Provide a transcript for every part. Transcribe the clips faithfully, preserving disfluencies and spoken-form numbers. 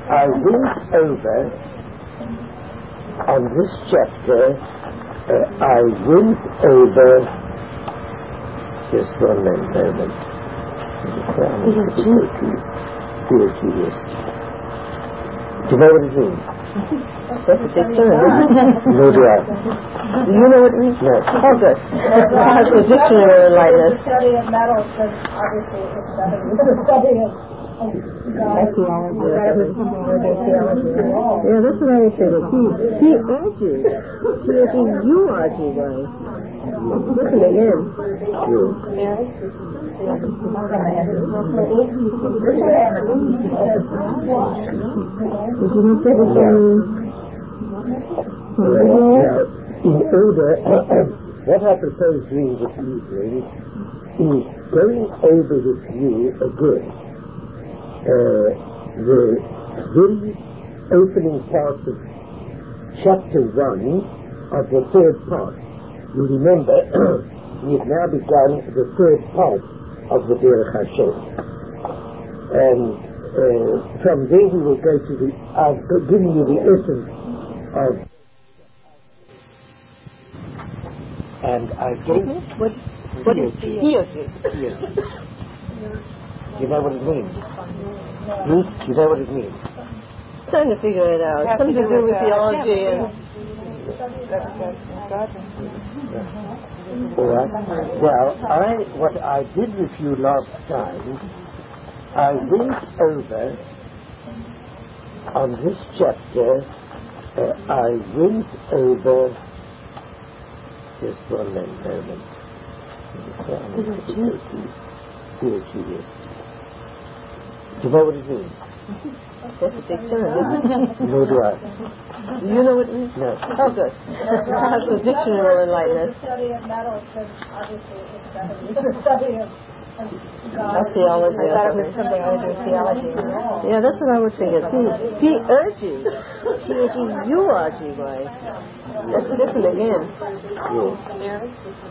I went over on this chapter, uh, I went over, just one moment, yes. Do you know what it means? That's a big term. No, do I? Do you know what it means? No. Oh, good. That's a dictionary like this. The study of metals, because obviously it's the study of Archaeology. Yeah, that's what I was saying. He, he urges. He urges you argue, right? Listen again. Did you not get it from... Now, in order, what I propose doing this evening is going over with you again uh, the very opening part of chapter one of the third part. You remember, we have now begun the third part of the Derech Hashem. And uh, from there we will go to the, I've given you the essence of, and I gave, mm-hmm. What, what is theology? You know what it means? Ruth, you know what it means? Trying to figure it out. Something to do with theology and... All right. Well, I, what I did with you last time, I went over on this chapter, uh, I went over, just one moment. Yes. Do you know what it means? That's a big term, isn't it? No, do I? Do you know what it means? No. Oh, good. That's a dictionary like this. The study of metals, because obviously it's the study of God. Theology. I thought it was something other than theology. Yeah, that's what I was thinking. He, he urges. He urges you argue, right? That's different again. Yes.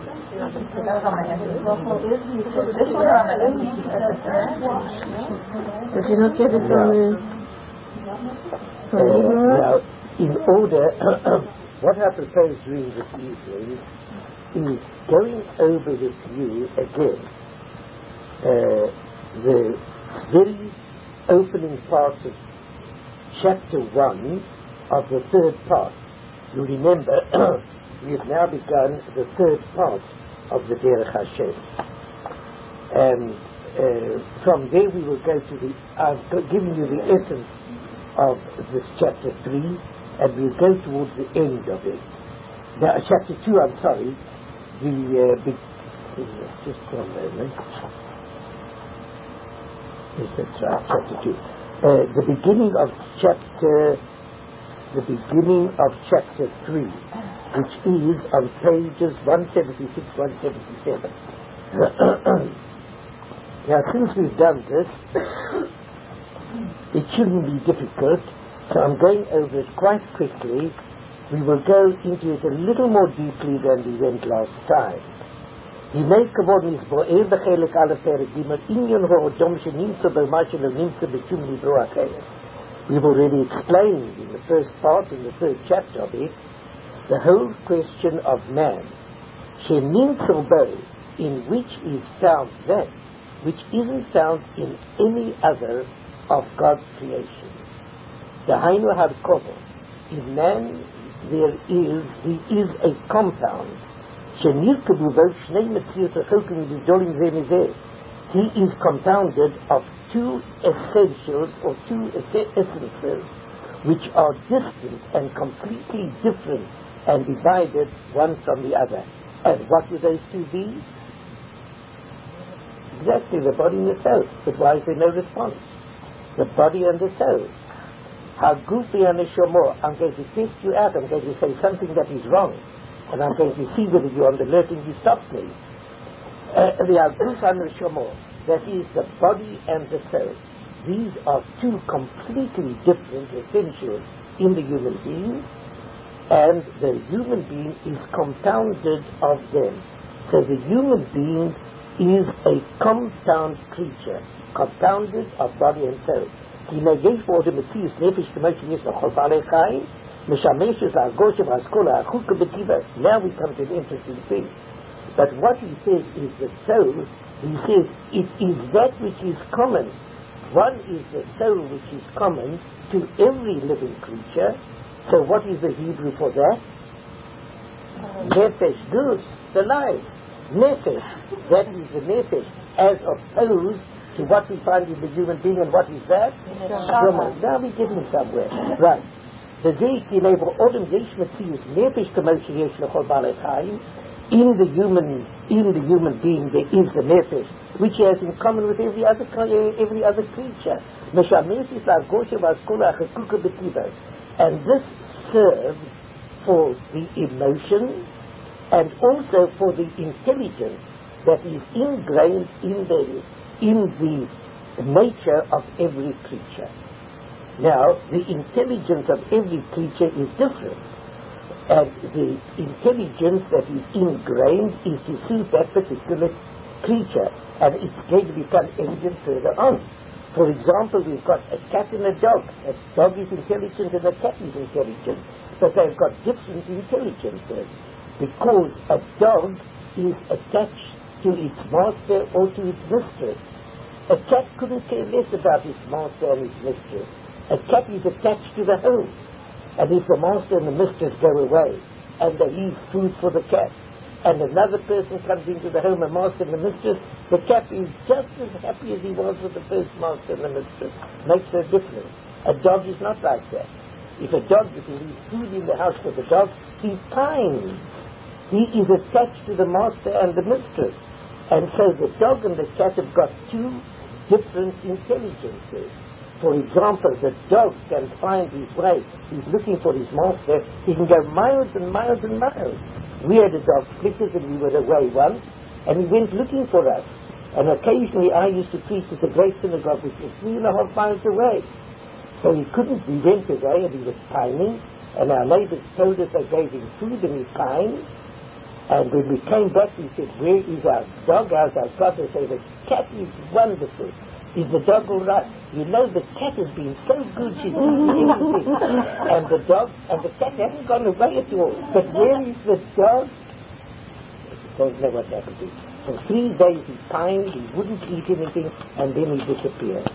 Did you not get it from the... Uh, now, in order, what I propose doing this evening is going over with you again uh, the very opening part of chapter one of the third part. You remember, we have now begun the third part of the Derech Hashem. And uh, from there we will go to the, I've given you the essence of this chapter three, and we'll go towards the end of it. Now, chapter two, I'm sorry, the, uh, big, just one moment. Yes, that's right, chapter two. Uh, the beginning of chapter, the beginning of chapter three, which is on pages one seventy-six, one seventy-seven. Now, since we've done this, it shouldn't be difficult, so I'm going over it quite quickly. We will go into it a little more deeply than we went last time. הנה כבוד נסבוער בחלק א' פרק ג' עניין האדם שנמצא במה שלא נמצא בשום לברוא אחר. We've already explained in the first part, in the third chapter of it, the whole question of man, שנמצא בו, in which is found that which isn't found in any other of God's creation. Dahainu hadkovo, in man there is, he is a compound. Shenirkabu bo shnei metziot rechokim gdolim ze mizeh. He is compounded of two essentials or two essences which are distant and completely different and divided one from the other. And what would those two be? Exactly, the body and the soul. But why is there no response? The body and the soul. How goofy and neshama. I'm going to test you out. I'm going to say something that is wrong, and I'm going to see whether you're on the alert and you stop me. Uh, the Aguf and neshama, that is the body and the soul. These are two completely different essentials in the human being, and the human being is compounded of them. So the human being is a compound creature, compounded of body and soul. הנה יש בו עוד מציאות נפש כמו שיש לכל בעלי חיים, משמשת להרגוש והאסכול החוקה בטבע. Now we come to an interesting thing. But what he says is the soul, he says it is that which is common. One is the soul which is common to every living creature. So what is the Hebrew for that? Nefesh, good, the life. Nefesh, that is the nefesh, as opposed to what we find in the human being, and what is that? Brahma. Now we're getting somewhere. Right. The Zeiki Lever Odom Yesh Metzius Nefesh Kamoshi Yesh Lechol Balei Chaim. In the human, in the human being, there is the nefesh, which he has in common with every other every other creature. And this serves for the emotion and also for the intelligence that is ingrained in the in the nature of every creature. Now, the intelligence of every creature is different. And the intelligence that is ingrained is to suit that particular creature, and it's going to become evident further on. For example, we've got a cat and a dog. A dog is intelligent and a cat is intelligent, but they've got different intelligences, because a dog is attached to its master or to its mistress. A cat couldn't care less about its master and its mistress. A cat is attached to the home. And if the master and the mistress go away, and they leave food for the cat, and another person comes into the home, a master and the mistress, the cat is just as happy as he was with the first master and the mistress. Makes no difference. A dog is not like that. If a dog, if you leave food in the house for the dog, he pines. He is attached to the master and the mistress. And so the dog and the cat have got two different intelligences. For example, the dog can find his way. He's looking for his master. He can go miles and miles and miles. We had a dog, Flickers, and we were away once, and he went looking for us. And occasionally I used to preach at the great synagogue, which was three and a half miles away. So he couldn't, we went away, and he was pining, and our neighbors told us they gave him food, and he pined. And when we came back, we said, where is our dog? How's our cat? They said, the cat is wonderful. Is the dog all right? You know, the cat has been so good, she's eating everything. And the dog, and the cat hasn't gone away at all. But where is the dog? I don't know what happened to him. For three days he pined, he wouldn't eat anything, and then he disappeared.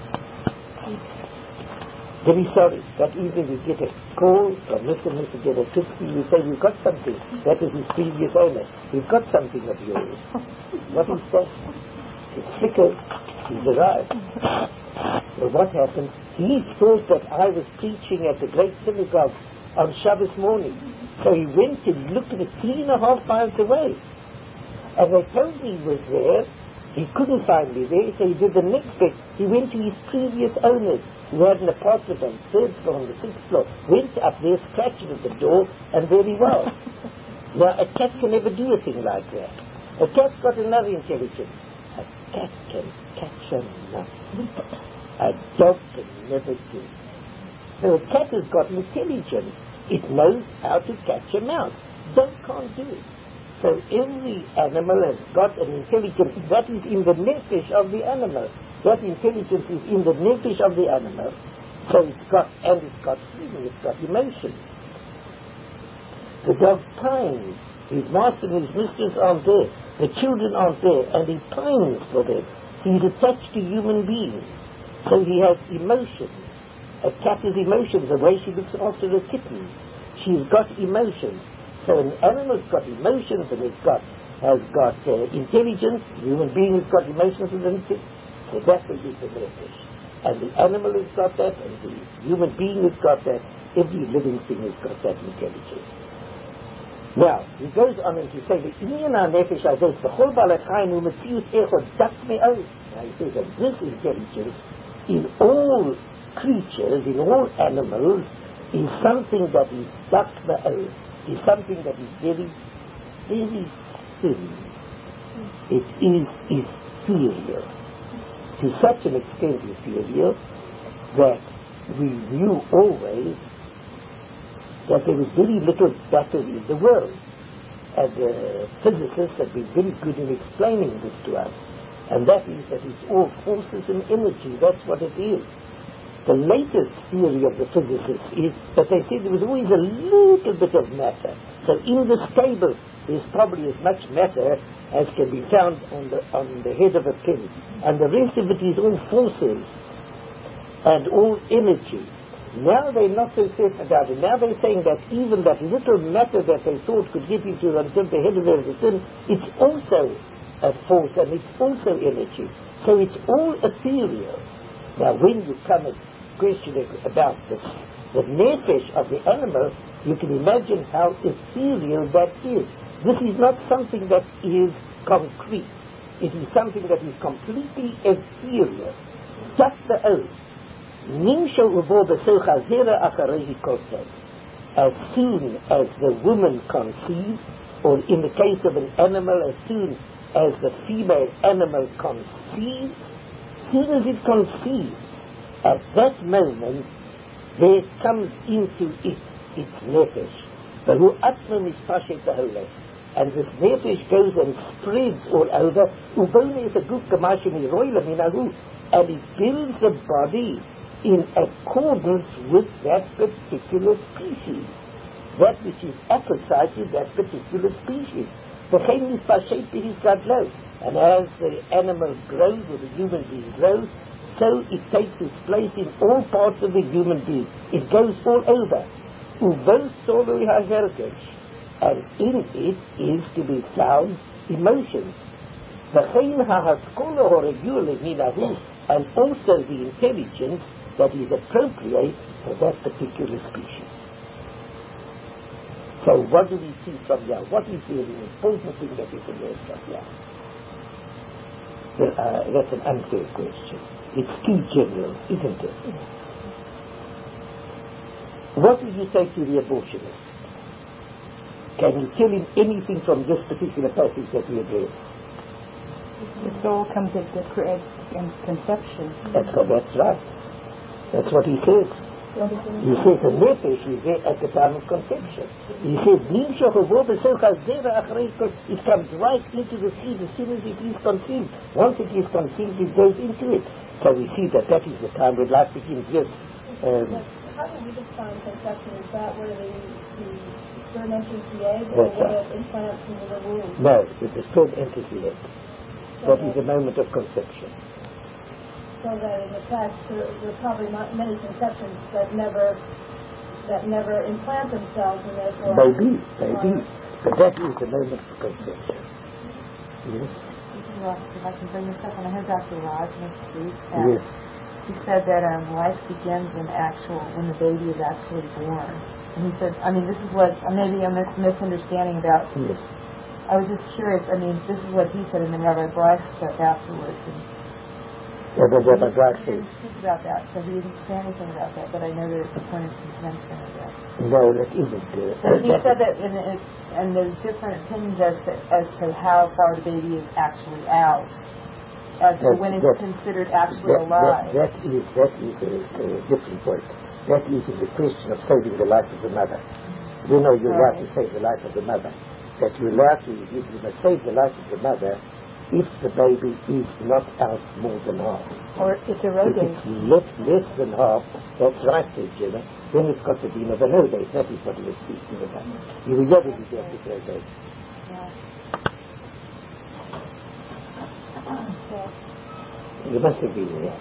Very sorry. That evening we get a call from Mister and Missus Gerotutsky. We say, we've got something. That is his previous owner. We've got something of yours. What is that? It's Flickers. He's arrived. Well, what happened? He thought that I was preaching at the great synagogue on Shabbos morning. So he went to look at it three and a half miles away. And they told me he was there. He couldn't find me there, so he did the next bit. He went to his previous owners, who had an apartment on the third floor and the sixth floor. Went up there, scratched at the door, and there he was. Now, a cat can never do a thing like that. A cat's got another intelligence. A cat can catch a mouse. A dog can never do. So a cat has got intelligence. It knows how to catch a mouse. Dog can't do it. So every animal has got an intelligence that is in the nefesh of the animal. That intelligence is in the nefesh of the animal. So it's got, and it's got feeling, it's got emotions. The dog pines. His master and his mistress aren't there. The children aren't there, and he pines for them. He's attached to human beings. So he has emotions. A cat has emotions, the way she looks after the kittens. She's got emotions. So an animal's got emotions, and it's got, has got uh, intelligence. The human being has got emotions and intelligence. So that is the nefesh. And the animal has got that, and the human being has got that. Every living thing has got that intelligence. Now, he goes on and he says, now he says that this intelligence in all creatures, in all animals, is something that is dakma'od, is something that is very, very thin. It is ethereal. To such an extent ethereal that we knew always that there was very little matter in the world. And the physicists have been very good in explaining this to us. And that is that it's all forces and energy. That's what it is. The latest theory of the physicists is that they say there was always a little bit of matter. So in the stable, there's probably as much matter as can be found on the on the head of a pin, and the rest of it is all forces and all energy. Now they're not so certain about it. Now they're saying that even that little matter that they thought could get into until the head of the pin, it's also a force and it's also energy. So it's all ethereal. Now when you come and question about this, the nefesh of the animal, you can imagine how ethereal that is. This is not something that is concrete. It is something that is completely ethereal. Just the oath. As soon as the woman conceives, or in the case of an animal, as soon as the female animal conceives, as soon as it conceives, at that moment there comes into it its nefesh. And this nefesh goes and spreads all over, and it builds the body in accordance with that particular species, that which is apposite to that particular species. And as the animal grows, or the human being grows, so it takes its place in all parts of the human being. It goes all over. And in it is to be found emotions. And also the intelligence that is appropriate for that particular species. So what do we see from here? What is the important thing that we can learn from here? Well, uh, that's an unfair question. It's too general, isn't it? What do you say to the abortionist? Can you tell him anything from this particular passage that we have read? The soul comes into conception. That's, that's right. That's what he says. He says the nefesh is there at the time of conception. He says, it comes right into the seed as soon as it is conceived. Once it is conceived, it goes into it. So we see that that is the time when life begins. Yes. Um, How do we define conception? Is that where the, the sperm enters the egg, or where it implants into the womb? No, the sperm enters the egg. That is the moment of conception. So that in effect, there, there are probably not many conceptions that never that never implant themselves, and therefore maybe, maybe, but that is the moment of conception. Yes. If I can bring this up, and I heard Doctor Raj next week. Yes. He said that um, life begins when actual when the baby is actually born. And he said, I mean, this is what uh, maybe I'm mis- misunderstanding about. Yes. I was just curious. I mean, this is what he said, and then Rabbi Bryce spoke afterwards. And Yeah, but Rabbi Bryce he didn't speak about that, so he didn't say anything about that. But I know that it's a point of contention of that. No, that isn't good. So he said that, and, it, and there's different opinions as to, as to how far the baby is actually out, as to that, when it's that, considered actually that, alive. That, that is that is a, a different point. That is the question of saving the life of the mother. You know, you're allowed to save the life of the mother. That you're allowed to, you, you must save the life of the mother if the baby is not out more than half. Or it's eroding. If it's less, less than half, that's right, Jenna, then it's got to be another no date. That is what he was speaking about. You will never be able to throw date. Yeah. You must have been there.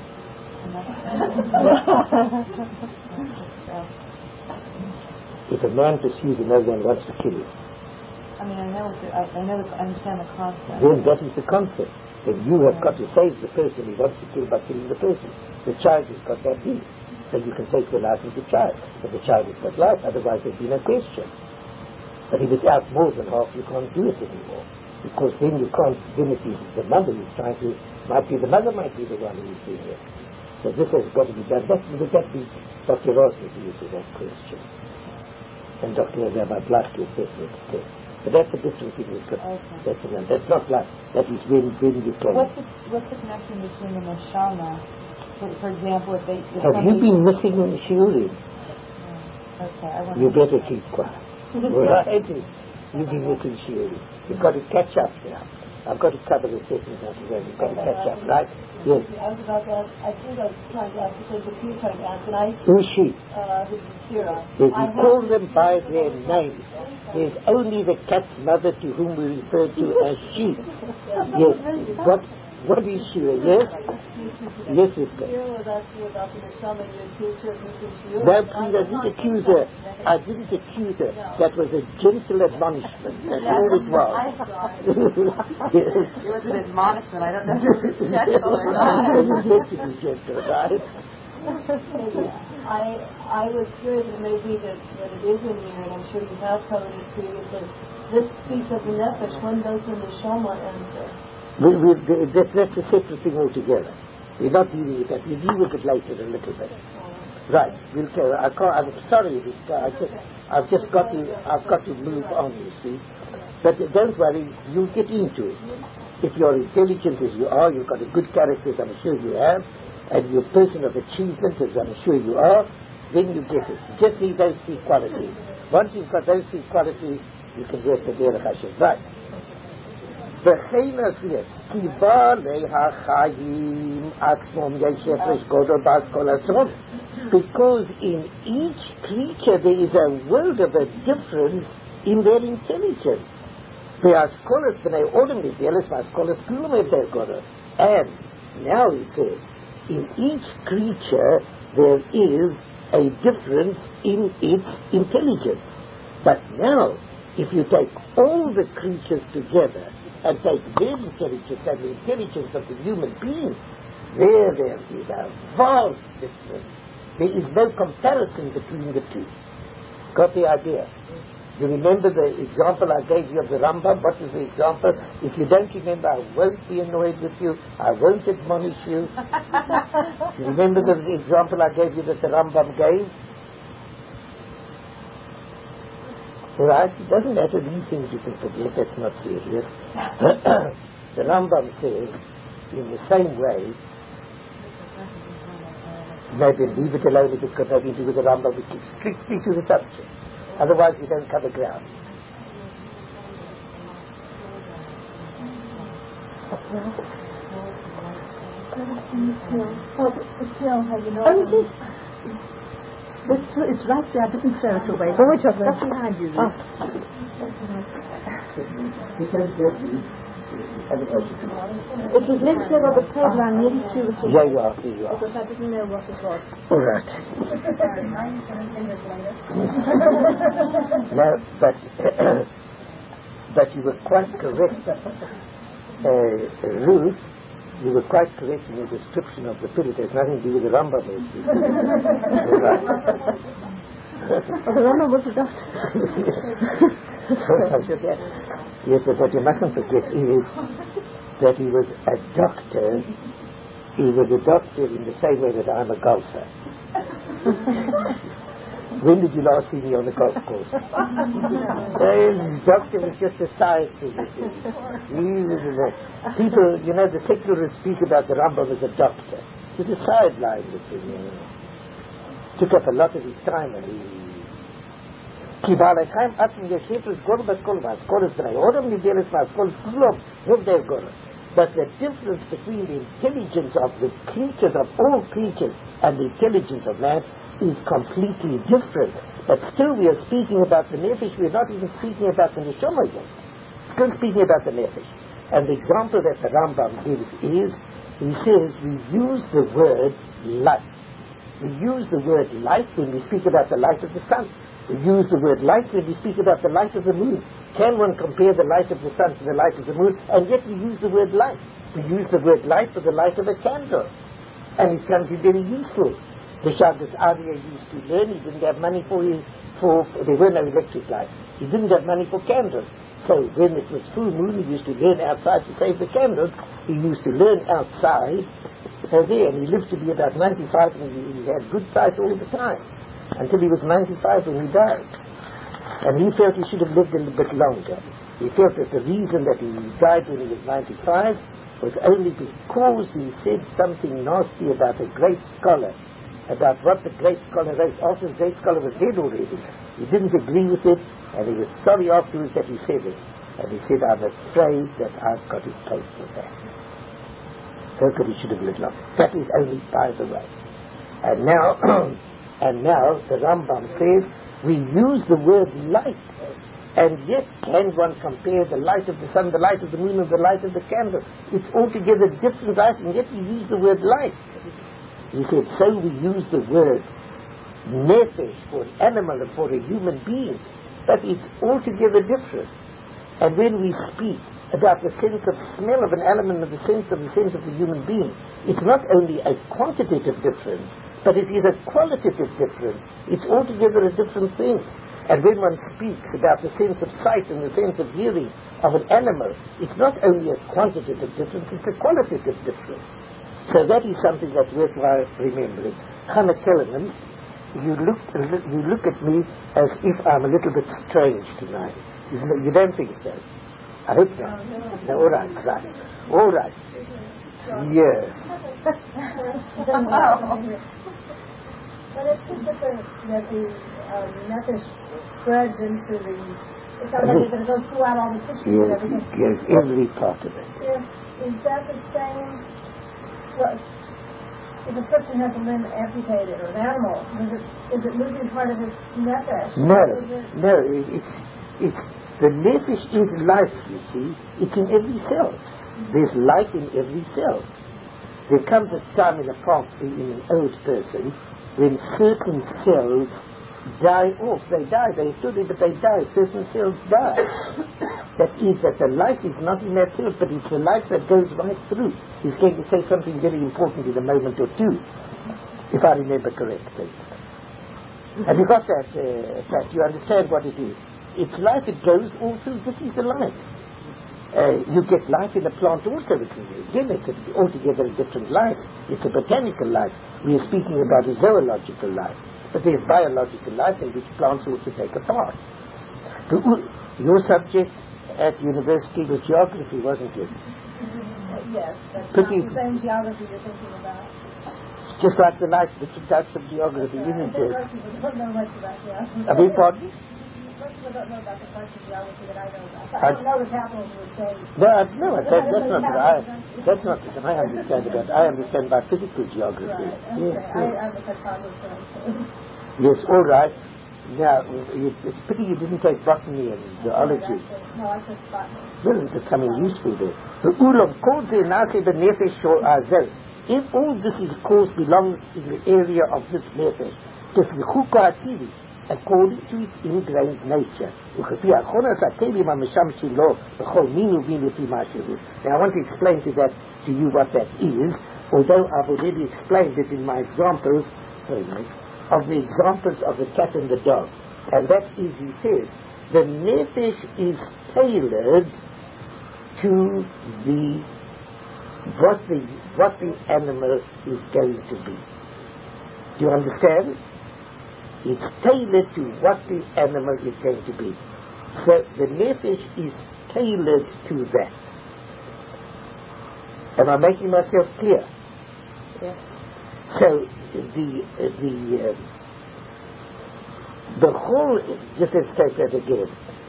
If a man pursues another and wants to kill him, I mean, I know, the, I, I know, the, I understand the concept. then that is the concept. That you have got to save the person he wants to kill by killing the person. The child has got that need. So you can take the life of the child. But the child has got life, otherwise there'd be no question. But if it's out more than half, you can't do it anymore. Because then you can't, then it is the mother who's trying to, might be the mother might be the one who's doing it. So this has got to be done. That would that be Doctor Rosner to answer that question. And Doctor Rabbi Blasky said that. But that's a different thing. Got, okay. That's, a, that's not like, that is when, when you can. What's the, what's the connection between the neshama? For, for example, if they... If have you been missing in Shiurim? Oh, okay, I want you better keep quiet. Right? You've been missing Shiurim. You've got to catch up now. I've got to cover the sessions now today. We've got to catch up, right? Yes. I was about to ask, I think I was trying to ask, because if you were trying to ask, and I... Who's she? Uh, who's Sarah. Yes, we call them by their names. There's only the cat's mother to whom we refer to as she. Yes. What, what is she? Yes? Yes, it's good. No, please, I didn't accuse her. I didn't accuse her. That was a gentle admonishment. That's all it was. It was an admonishment. I don't know if it was gentle or not. It was meant to be gentle, right? I I was curious, and maybe that, that it is in here, and I'm sure you have covered it previously. This speaks of the nefesh. When does the neshama enter? We, we, that's, that's a separate thing altogether. We're not dealing with that. We'll deal with it later a little bit. Right. We'll carry. I can't, I'm sorry. I just, I've just got to. I've got to move on. You see, but don't worry. You'll get into it. If you're intelligent as you are, you've got a good character, as I'm sure you have, and you're a person of achievement, as I'm sure you are, then you get it. Just need those three qualities. Once you've got those three qualities, you can get the Derech Hashem. Right. Because in each creature there is a world of a difference in their intelligence. And now he says, in each creature there is a difference in its intelligence. But now, if you take all the creatures together and take their intelligence and the intelligence of the human being, there there is a vast difference. There is no comparison between the two. Got the idea? Do you remember the example I gave you of the Rambam? What is the example? If you don't remember, I won't be annoyed with you. I won't admonish you. Do you remember the example I gave you that the Rambam gave? Right? It doesn't matter, these things you can forget, that's not serious. The Rambam says, in the same way, maybe leave it alone if it's got nothing to do with the Rambam, we keep strictly to the subject. Otherwise we don't cover ground. Oh, It's, it's right there. I didn't throw it away. Oh, which of them? That's behind you. Oh. It was next year on the table. I nearly threw it away. Yeah, you are. You are. Because I didn't know what it was. All right. No, but but you were quite correct, uh, Ruth. You were quite correct in your description of the pillar. There's nothing to do with the Rambam. Right. Oh, the Rambam was a doctor. Yes, but what you mustn't forget is that he was a doctor. He was a doctor in the same way that I'm a golfer. When did you last see me on the golf course? The doctor was just a side thing. He was a, people, you know, the secularists speak about the Rambam as a doctor. It was a sideline thing, you know. Took up a lot of his time, and he. But the difference between the intelligence of the creatures, of all creatures, and the intelligence of man is completely different. But still we are speaking about the nefesh, we are not even speaking about the neshama yet. Still speaking about the nefesh. And the example that the Rambam gives is, he says, we use the word light. We use the word light when we speak about the light of the sun. We use the word light when we speak about the light of the moon. Can one compare the light of the sun to the light of the moon? And yet we use the word light. We use the word light for the light of a candle. And it comes in very useful. The Shabbos Aryeh used to learn. He didn't have money for his, for, there were no electric lights. He didn't have money for candles. So when it was full moon, he used to learn outside to save the candles. He used to learn outside. So there, and he lived to be about ninety-five, and he, he had good sight all the time. Until he was ninety-five when he died. And he felt he should have lived a little bit longer. He felt that the reason that he died when he was ninety-five was only because he said something nasty about a great scholar, about what the great scholar wrote. After the great scholar was dead already, he didn't agree with it, and he was sorry afterwards that he said it. And he said, I'm afraid that I've got to pay for that. So he should have lived long. That is only by the way. And now, and now the Rambam says, we use the word light, and yet can one compare the light of the sun, the light of the moon, and the light of the candle? It's altogether different light, and yet we use the word light. He said, so we use the word nefesh for an animal and for a human being, but it's altogether different. And when we speak about the sense of smell of an animal and the sense of the sense of the human being, it's not only a quantitative difference, but it is a qualitative difference. It's altogether a different thing. And when one speaks about the sense of sight and the sense of hearing of an animal, it's not only a quantitative difference, it's a qualitative difference. So that is something that's worthwhile remembering. Hannah Kellerman, you look, you look at me as if I'm a little bit strange tonight. You don't think so? I hope not. No, all right, right. All right. Yes. But it's just that the, that the um, nefesh spreads into the, it's not like it's going to go throughout all the tissues Yes, and everything. yes, every part of it. Is, is that the same, well, if a person has a limb amputated or an animal, is it, is it losing part of its nefesh? No, it, no, it, it's, it's, the nefesh is life, you see. It's in every cell. There's life in every cell. There comes a time in a past, in an old person, when certain cells die off. They die, they stood it, but they die. Certain cells die. That is that the life is not in that cell, but it's the life that goes right through. He's going to say something very important in a moment or two, if I remember correctly. Have you got that, uh, Pat? You understand what it is? It's life, it goes all through. This is the life. Uh, you get life in a plant also. It's, again, it's a, altogether a different life. It's a botanical life. We are speaking about a zoological life. But there's biological life in which plants also take a part. The, your subject at university was geography, wasn't it? Mm-hmm. Yes, that's Pretty, not the same geography you're thinking about. Just like the life, different types of geography, Yeah, isn't I it? think most people don't know much about geography. I beg pardon? Most people don't know about the parts of geography that I know about. I, I don't know the capitals of the state. No, I, no, that, that's not what I, that's not what I understand about. I understand about physical geography. Right, okay. Yes, I, yes. I'm a psychologist. Yes, all right. Now, it's pity you didn't take botany and zoology. No, I took botany. Well, it's becoming useful there. If all this is course belongs in the area of this nefesh, according to its ingrained nature. Now I want to explain to that to you what that is, although I've already explained it in my examples, sorry mate, of the examples of the cat and the dog. And that is, he says, the nefesh is tailored to the what the what the animal is going to be. Do you understand? It's tailored to what the animal is going to be. So the nefesh is tailored to that. Am I making myself clear? Yes. So the uh, the uh, the whole, just let's take that again.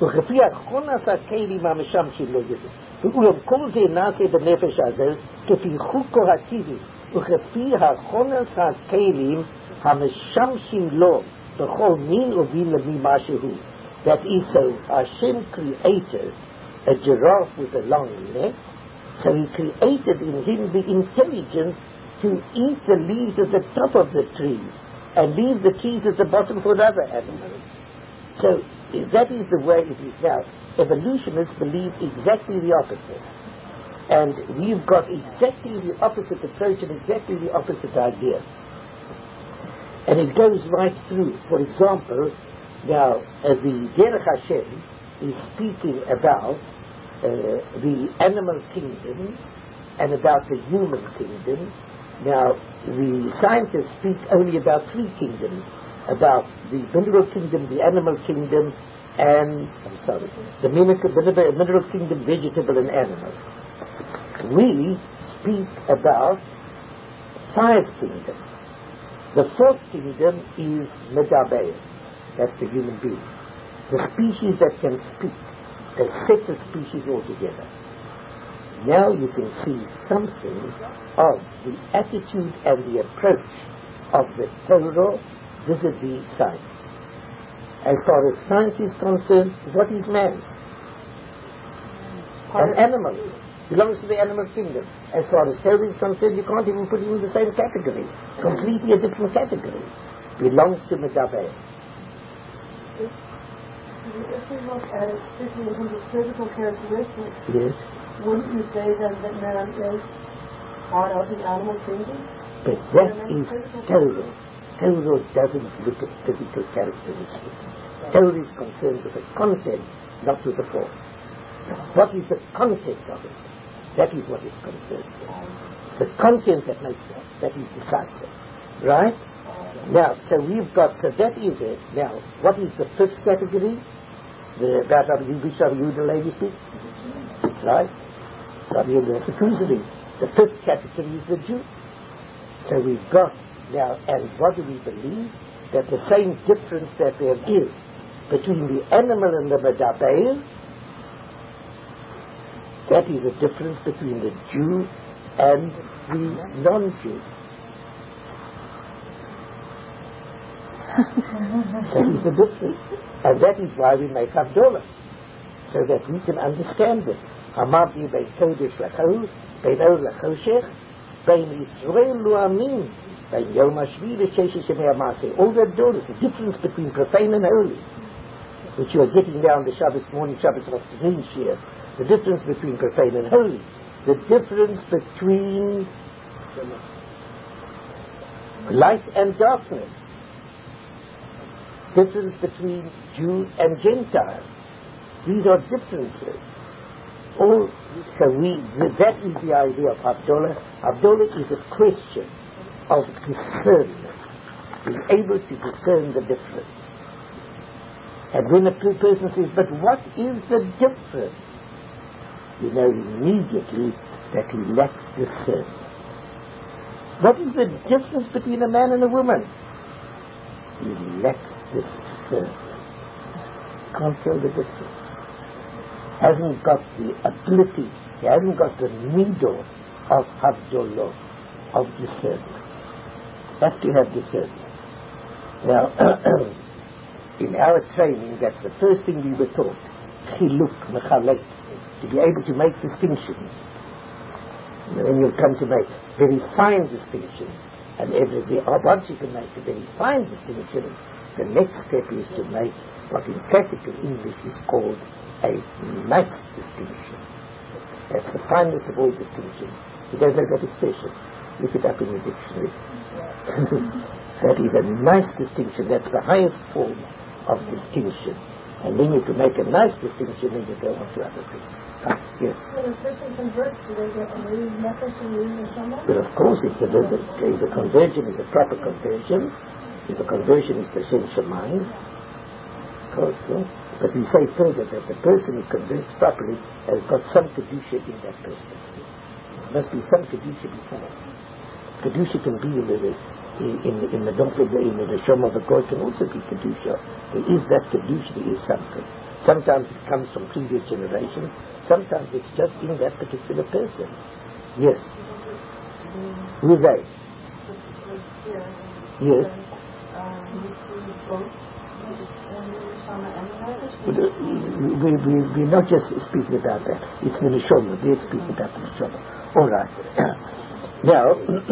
ואולם כל זה נעשה בנפש הזה כפי חוקו הטבעי וכפי החונס הכלים המשמשים לו בכל מין ומין למי שהוא. That is, so Hashem created a giraffe with a long neck, so he created in him the intelligence to eat the leaves at the top of the trees and leave the trees at the bottom for other animals. So that is the way it is now. Evolutionists believe exactly the opposite. And we've got exactly the opposite approach and exactly the opposite idea. And it goes right through. For example, now uh, the Derech Hashem is speaking about uh, the animal kingdom and about the human kingdom. Now, the scientists speak only about three kingdoms, about the mineral kingdom, the animal kingdom, and, I'm sorry, the mineral, mineral kingdom, vegetable and animal. We speak about five kingdoms. The fourth kingdom is Medaber, that's the human being, the species that can speak. a separate species altogether. Now you can see something of the attitude and the approach of the Torah vis-a-vis science. As far as science is concerned, what is man? An animal. Belongs to the animal kingdom. As far as Torah is concerned, you can't even put it in the same category. Completely a different category. Belongs to Medaber. If we look at it strictly in terms of physical characteristics, yes, wouldn't you say then that man is part of the animal kingdom? But that is Torah. Torah doesn't look at physical characteristics. Torah is concerned with the content, not with the form. What is the content of it? That is what is concerned with. The content that makes that, that is decisive. Right? Now, so we've got, so that is it. Now, what is the fifth category? The, that of you, which of you the lady speaks? Right? So you the Jerusalem. The fifth category is the Jew. So we've got, now, and what do we believe? That the same difference that there is between the animal and the Medaber, that is the difference between the Jew and the non-Jew. That is the difference. And that is why we make Havdalah, so that we can understand this. Hamabdi bein Kodesh lechol, bein Or lechoshech, bein Yisrael lu'amin, bein Yom HaShvi v'Sheish Yemei HaMaseh. All that door is the difference between profane and holy, which you are getting down the Shabbos morning, Shabbos afternoon here. The difference between profane and holy. The difference between light and darkness. Difference between Jew and Gentile. These are differences. All, so we, that is the idea of Havdalah. Havdalah is a question of discernment, being able to discern the difference. And when a person says, but what is the difference? You know immediately that he lacks discernment. What is the difference between a man and a woman? He lacks discernment. Can't tell the difference. Hasn't got the ability, he hasn't got the needle of Havdalah, of discernment. Have to have discernment. Now, in our training, that's the first thing we were taught. Chiluk, mechalek, to be able to make distinctions. And then you'll come to make very fine distinctions. And every, once you can make a very fine distinction, the next step is to make what in classical English is called a nice distinction. That's the finest of all distinctions. You don't know that expression. Look it up in the dictionary. That is a nice distinction. That's the highest form of distinction. And then you can make a nice distinction and you go on to other things. Ah, yes. When a person converts, do they get a new method to use the Shema? But of course, if the, the, the conversion is a proper conversion, if the conversion is the Shem Shemayim, of course, no? But we say further that the person who converts properly has got some Kedusha in that person. There must be some Kedusha before. Kedusha can be in the in, in, in the in the Neshama of the God can also be Kedusha. There is that Kedusha, there is something. Sometimes it comes from previous generations, sometimes it's just in that particular person. Yes. Who is they? Yes. But, uh, we, we, we're not just speaking about that. It's the Neshama. We're speaking about the Neshama. All right. Now,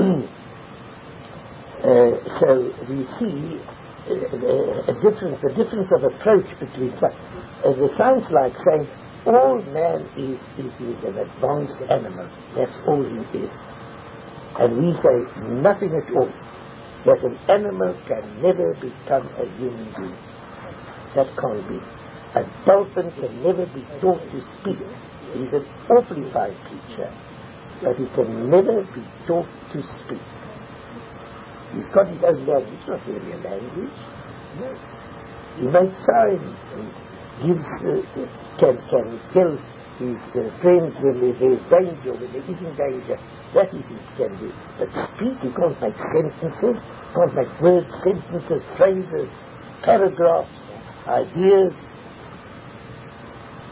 uh, so we see uh, a difference, the difference of approach between uh, the science like saying all man is, is, is an advanced animal. That's all he is. And we say nothing at all. That an animal can never become a human being. That can't be. A dolphin can never be taught to speak. He's an awfully fine creature, but he can never be taught to speak. He's got his own language, not really a language. No. He makes signs and gives, uh, can, can tell his uh, friends when there's danger, when there isn't danger. That he can do. But speak, he can't make sentences, can't make words, sentences, phrases, paragraphs, ideas.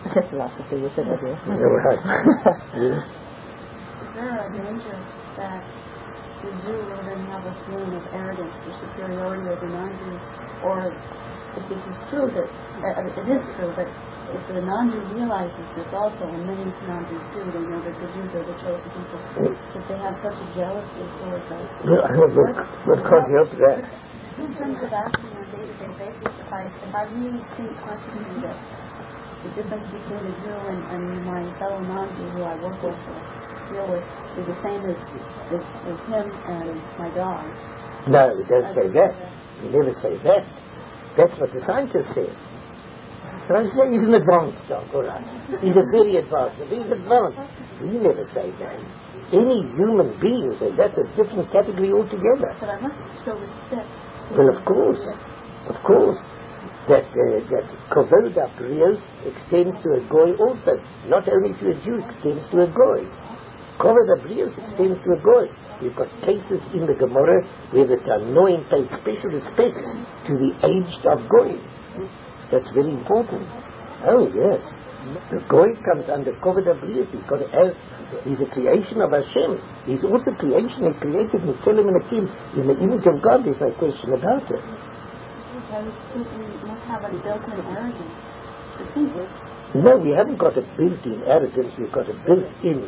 said philosophy, you said that, yes. Right. Yes. Is there a danger that the Jew will then have a feeling of arrogance or superiority over non-Jews? Or if this is true, that uh, it is true, but if the non-Jew realizes this also, and many non-Jews do, they know that the Jews are the chosen people, that they have such a jealousy towards us. Well, I don't know what can't help that. In terms of acting on a day-to-day basis, if I, if I really think consciously that the difference between a Jew and, and my fellow non-Jew who I work with or deal with is the same as, as, as him and my dog. No, it doesn't say that. You never say that. That's what the scientist says. So I say he's an advanced dog, all right. He's a very advanced, but he's advanced. We never say that. Any human being says that's a different category altogether. But I must show respect. Well, of course, of course. That uh, that kavod abrios extends to a goy also. Not only to a Jew, it extends to a goy. Kavod abrios extends to a goy. You've got cases in the Gemara where the Tanoim paid special respect to the aged of goy. That's very important. Oh yes, the goy comes under kavod abrios. He's got as he's a creation of Hashem. He's also creation. He created Mitzelem and Akim in the image of God. There's no question about it. I was thinking we must have a built-in arrogance to think with. No, we haven't got a built-in arrogance. We've got a built-in.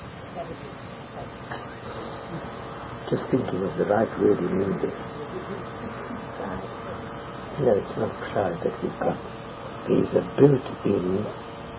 Just thinking of the right word in English. No, it's not pride that we've got. There's a built-in.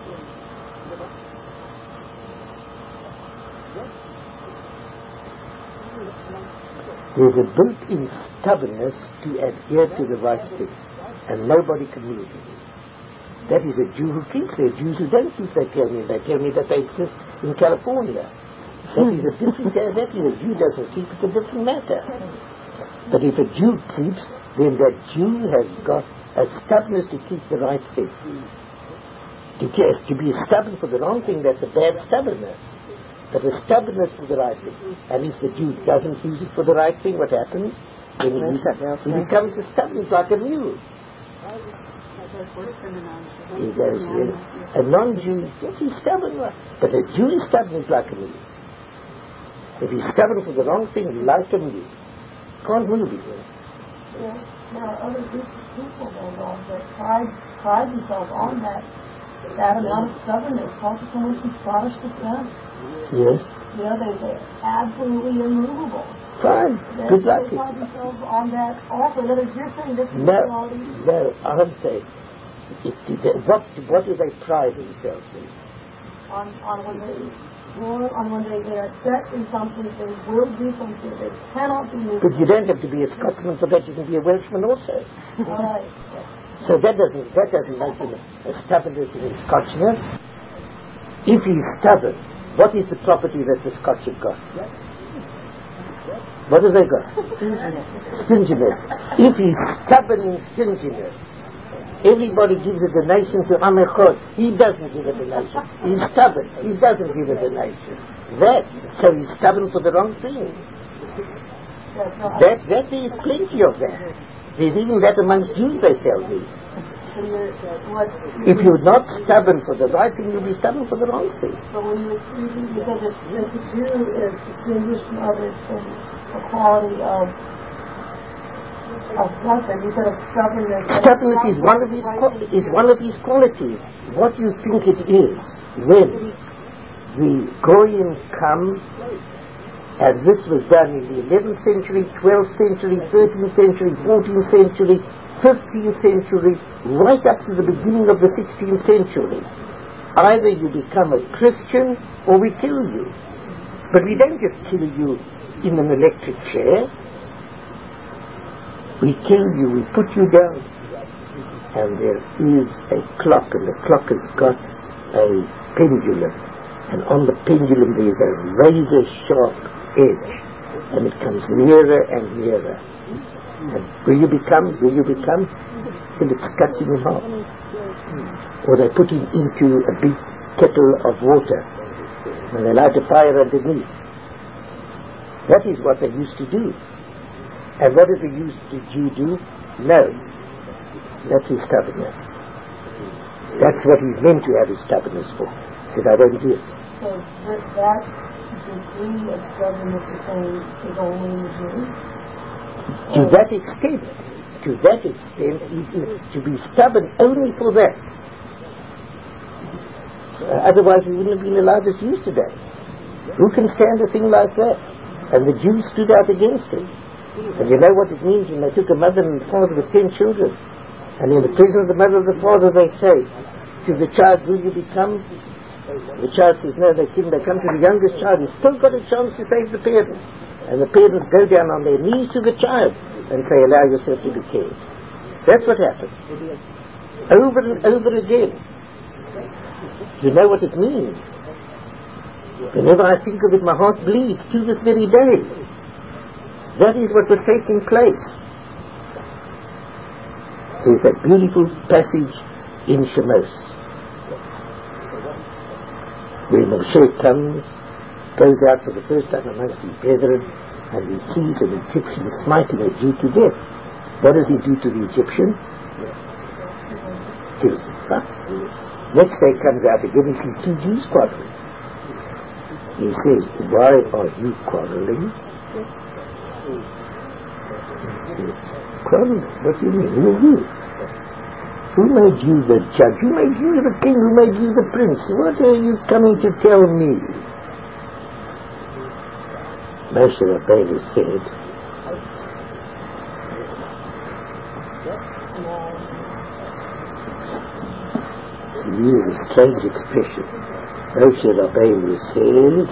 There's a built-in stubbornness to adhere to the right thing, and nobody can move it. That is a Jew who keeps their Jews who don't keep, they tell me. They tell me that they exist in California. That is a different, that is a Jew doesn't keep, it's a different matter. But if a Jew keeps, then that Jew has got a stubbornness to keep the right thing. To, to be stubborn for the wrong thing, that's a bad stubbornness. But a stubbornness for the right thing. And if the Jew doesn't use it for the right thing, what happens? Then he, he becomes a stubborn, like a mule. He goes, yes. A non-Jew, yes, he's stubborn, but a Jew is stubborn is like a mule. If he's stubborn for the wrong thing, like a mule. Can't move it. Yeah, there are other groups of people though, that pride, pride themselves on that, that amount of stubbornness. Talk to someone from Scottish descent. Yes. You know, they, they're absolutely immovable. Fine. They're, Good luck. They pride themselves on that also. That is you're saying this is No, quality. no, I'm saying, it, it, what, what do they pride themselves in? On, on when they war, on when they, they are set in something, they will do something, they cannot be moved. But you don't have to be a Scotsman for that, you can be a Welshman also. Right. So that doesn't, that doesn't make him a stubbornness in his Scotchness. If he's stubborn, what is the property that the Scotch have got? What have they got? Stinginess. If he's stubborn in stinginess, everybody gives a donation to Amechod. He doesn't give a donation. He's stubborn. He doesn't give a donation. That, so he's stubborn for the wrong thing. That, that there is plenty of that. There's even that amongst Jews, they tell me. If you're not stubborn for the right thing, you'll be stubborn for the wrong thing. But when you because it's, the Jew is distinguished from others in a quality of of something. You said of stubbornness. Stubbornness is one of his is one of his qualities. What do you think it is when the Goyim come? And this was done in the eleventh century, twelfth century, thirteenth century, fourteenth century, fifteenth century, right up to the beginning of the sixteenth century. Either you become a Christian or we kill you. But we don't just kill you in an electric chair. We kill you, we put you down. And there is a clock, and the clock has got a pendulum. And on the pendulum there is a razor sharp edge, and it comes nearer and nearer. And will you become, will you become, till it's cutting him off. Or they put him into a big kettle of water, and they light a fire underneath. That is what they used to do. And what did the used to Jew do? No. That's his stubbornness. That's what he's meant to have his stubbornness for. He said, I won't do it. So with that degree of stubbornness you're saying is only in the Jews? To that extent, to that extent, he's to be stubborn only for that. Uh, otherwise we wouldn't have been allowed this use today. Who can stand a thing like that? And the Jews stood out against it. And you know what it means when they took a mother and father with ten children, and in the presence of the mother and the father they say to the child, will you become? The child says no, they couldn't. They come to the youngest child, he's still got a chance to save the parents. And the parents go down on their knees to the child and say, allow yourself to be cared. That's what happened. Over and over again. You know what it means. Whenever I think of it, my heart bleeds to this very day. That is what was taking place. There's that beautiful passage in Shemos, where Moshe comes, goes out for the first time amongst his brethren, and he sees an Egyptian smiting a Jew to death. What does he do to the Egyptian? Kills him. Huh? Next day comes out again, he sees two Jews quarreling. He says, why are you quarreling? He says, quarreling? What do you mean? Who are you? Who made you the judge? Who made you the king? Who made you the prince? What are you coming to tell me? Moshe Rabbeinu said, he uses a strange expression. Moshe Rabbeinu said,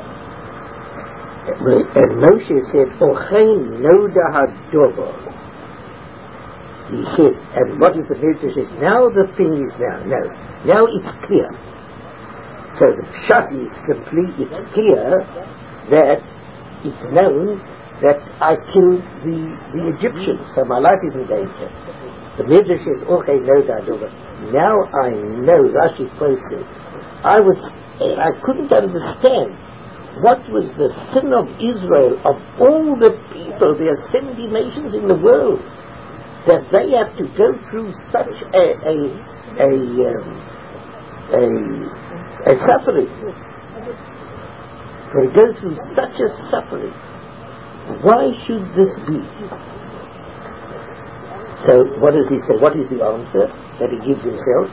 and Moshe said, Ochein Noda Hadover. He said, and what is the Midrash says? Now the thing is now, no, now it's clear. So the pshat is simply, it's clear that it's known that I killed the, the Egyptians, so my life is in danger. The Midrash says, okay, no, now I know, Rashi quotes it, I was, I couldn't understand what was the sin of Israel, of all the people, there are seventy nations in the world, that they have to go through such a, a, a, um, a, a suffering. They go through such a suffering. Why should this be? So what does he say? What is the answer that he gives himself?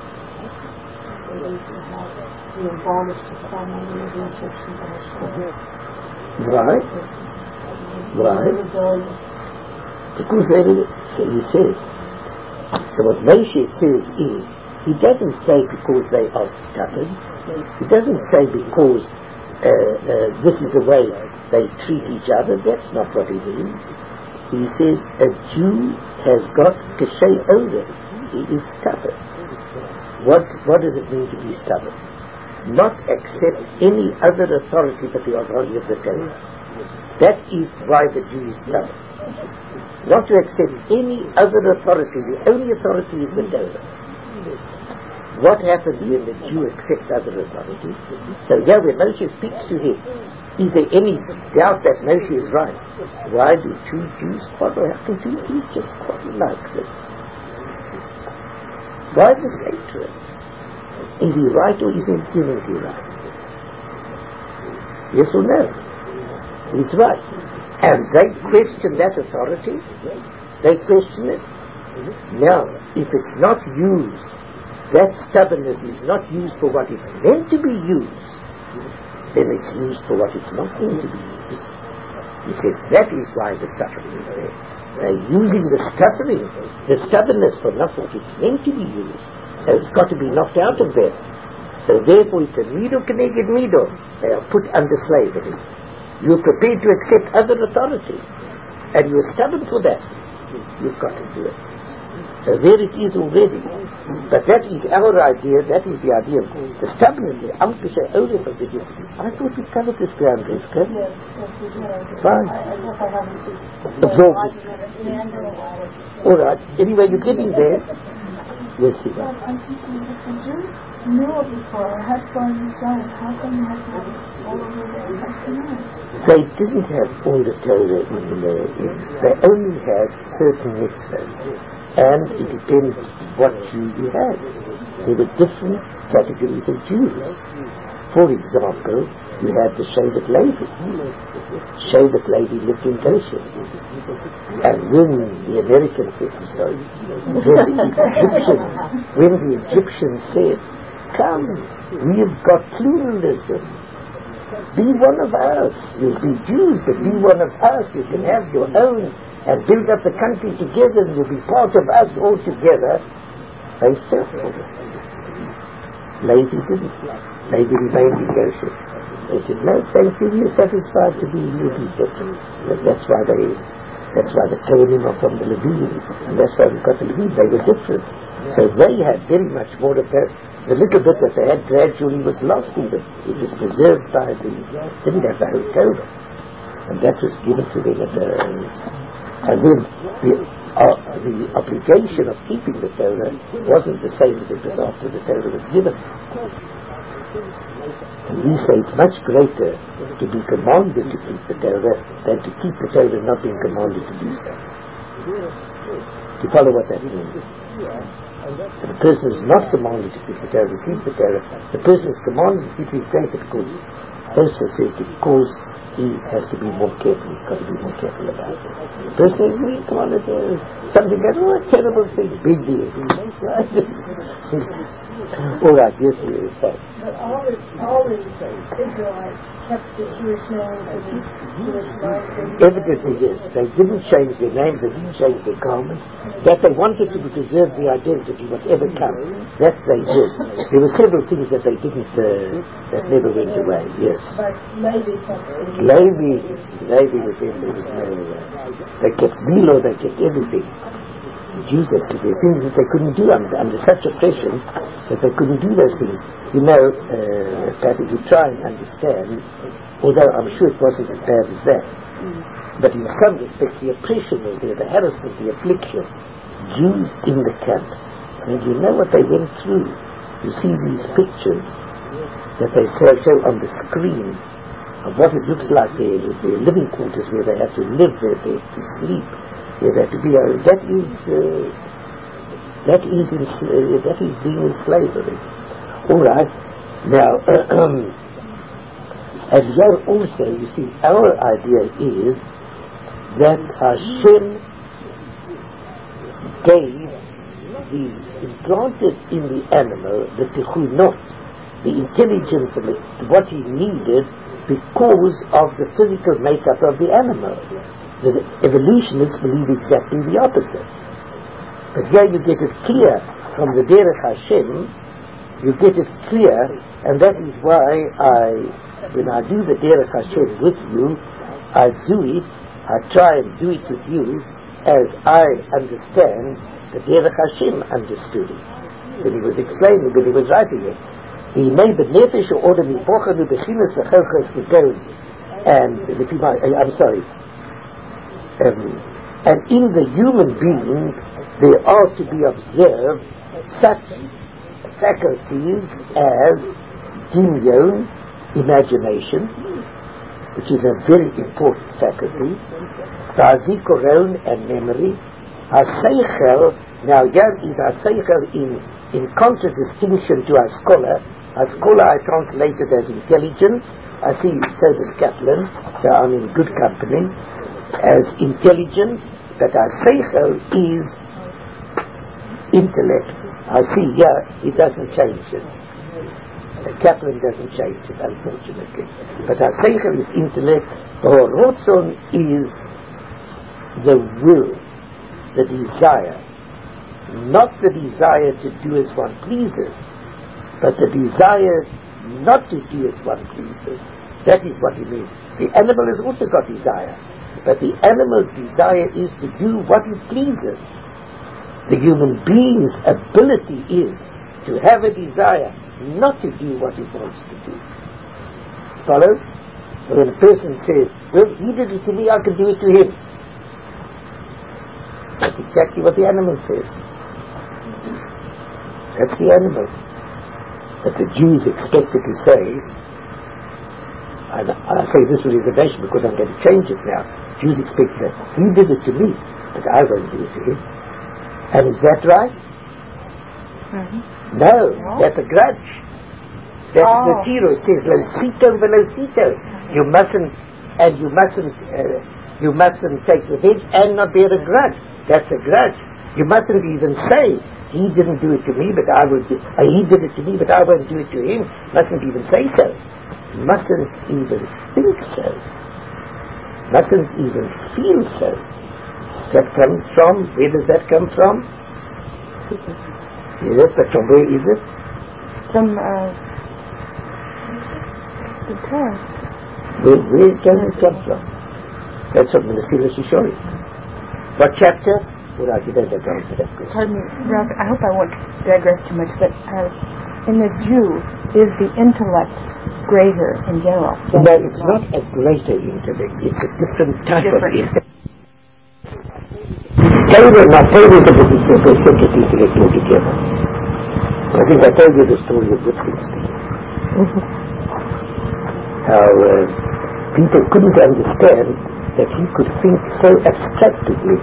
Why? Why? Because they did it. So he says. So what Moshe says is, he doesn't say because they are stubborn. He doesn't say because Uh, uh, this is the way they treat each other. That's not what it is. He says a Jew has got kashay over. He is stubborn. What what does it mean to be stubborn? Not accept any other authority but the authority of the Torah. That is why the Jew is stubborn. Not to accept any other authority. The only authority is the Torah. What happens when the Jew accepts other authority? So here when Moshe speaks to him, is there any doubt that Moshe is right? Why do two Jews quarrel? How can two Jews just quarrel like this? Why this hatred? Is he right or isn't, isn't he right? Yes or no? He's right. And they question that authority. They question it. Now, if it's not used, that stubbornness is not used for what it's meant to be used, then it's used for what it's not meant to be used. He said that is why the suffering is there. They're using the suffering, the stubbornness for not what it's meant to be used. So it's got to be knocked out of them. So therefore it's a mido keneged mido. They are put under slavery. You're prepared to accept other authority, and you're stubborn for that. You've got to do it. So there it is already. But that is our idea, that is the idea of the stubbornness, the Ampisha Olef of the Jew. I thought we covered this ground, Rivka. Fine. Absorb it. Alright, anyway, you're getting there. Yes, you are. They didn't have all the Torah in there. They only had certain mitzvahs. and it depends what Jew you had. There were different categories of Jews. For example, you had the Shevet Levi. Shevet Levi lived in Goshen. And when the Americans said, I'm sorry, when the Egyptians, when the Egyptians said, come, we've got pluralism. Be one of us. You'll be Jews, but be one of us. You can have your own and build up the country together, and you'll be part of us all together. They fell for it. Levi didn't. Levi remained in Goshen. They said, no, thank you, we're satisfied to be in Egypt. That's why they, that's why the Kohanim are from the Levim, and that's why we got the Levim. They were different. So they had very much more of that. The little bit that they had gradually was lost in them. It was preserved by the, didn't have the whole Torah. And that was given to them at the, and then the, uh, the obligation of keeping the Torah wasn't the same as it was after the Torah was given. And we say it's much greater to be commanded to keep the Torah than to keep the Torah not being commanded to do so. Do you follow what that means? The person is not commanded to keep the Torah, to keep the Torah. The person is commanded to keep his greater because Tosha says because he has to be more careful. He's got to be more careful about it. The person is really commanded to something that, oh, a terrible thing, big deal. All right, yes, yes. But all the, all the Israelites kept the Jewish names and the Jewish names. Evidently, yes. They didn't change their names, they didn't change their garments. That they wanted to preserve the identity, whatever comes, that they did. There were several things that they didn't, uh, that never went away, yes. But Levi kept the Levi, Levi was in, there was no, uh, they kept Milo, they kept everything. The Jews had to do things that they couldn't do under, under such oppression that they couldn't do those things. You know, uh, Pat, if you try and understand, although I'm sure it wasn't as bad as that, but in some respects the oppression was there, the harassment, the affliction. Jews in the camps, I mean, you know what they went through. You see these pictures that they show on the screen of what it looks like their, their living quarters, where they have to live, where they have to sleep, where they have to be. Uh, that is uh, that is in, uh, that is being in slavery. All right. Now, uh, um, and here also, you see, our idea is that Hashem gave the implanted in the animal the tichunot, the intelligence of it, what he needed because of the physical makeup of the animal. The evolutionists believe exactly the opposite. But here you get it clear from the Derech Hashem, you get it clear, and that is why I, when I do the Derech Hashem with you, I do it, I try and do it with you as I understand the Derech Hashem understood it. When he was explaining, when he was writing it. He made the nefesh order me bochanu bechinas lechachas gegon, and I'm sorry. Um, and in the human being, there are to be observed such faculties as dimyon, imagination, which is a very important faculty, vazikaron and memory, haseichel. Now, here is haseichel in in contradistinction to haskola. Haskola I translated as intelligence. I see, so does Kaplan, so I'm in good company, as intelligence, that haseichel is intellect. I see here, it doesn't change it. Uh, Kaplan doesn't change it, unfortunately. But haseichel is intellect, rotzon is the will, the desire. Not the desire to do as one pleases, but the desire not to do as one pleases. That is what he means. The animal has also got desire, but the animal's desire is to do what it pleases. The human being's ability is to have a desire not to do what it wants to do. Follow? When a person says, well, he did it to me, I can do it to him. That's exactly what the animal says. That's the animal. But the Jews expected to say, and I say this with reservation because I'm going to change it now. Jews expect that he did it to me, but I won't do it to him. And is that right? Mm-hmm. No, no, that's a grudge. That's oh. the tiro. It says losito velocito. You mustn't, and you mustn't, uh, you mustn't take revenge and not bear a grudge. That's a grudge. You mustn't even say, he didn't do it to me, but I will do, uh, he did it to me, but I won't do it to him. Mustn't even say so. Mustn't even think so. Mustn't even feel so. That comes from, where does that come from? Yes, but from where is it? From, uh, the Torah. Where, where does it come from? That's from the Mesilas Yesharim. What chapter? Well, I don't have to answer that question. Pardon me, Ralph, I hope I won't digress too much, but uh, in the Jew, is the intellect greater in general? No, it's not a greater intellect. It's a different type different. of intellect. Torah, now Torah is a very simple, separate intellect altogether. I think I told you the story of Wittgenstein. Mm-hmm. How uh, people couldn't understand that he could think so abstractedly.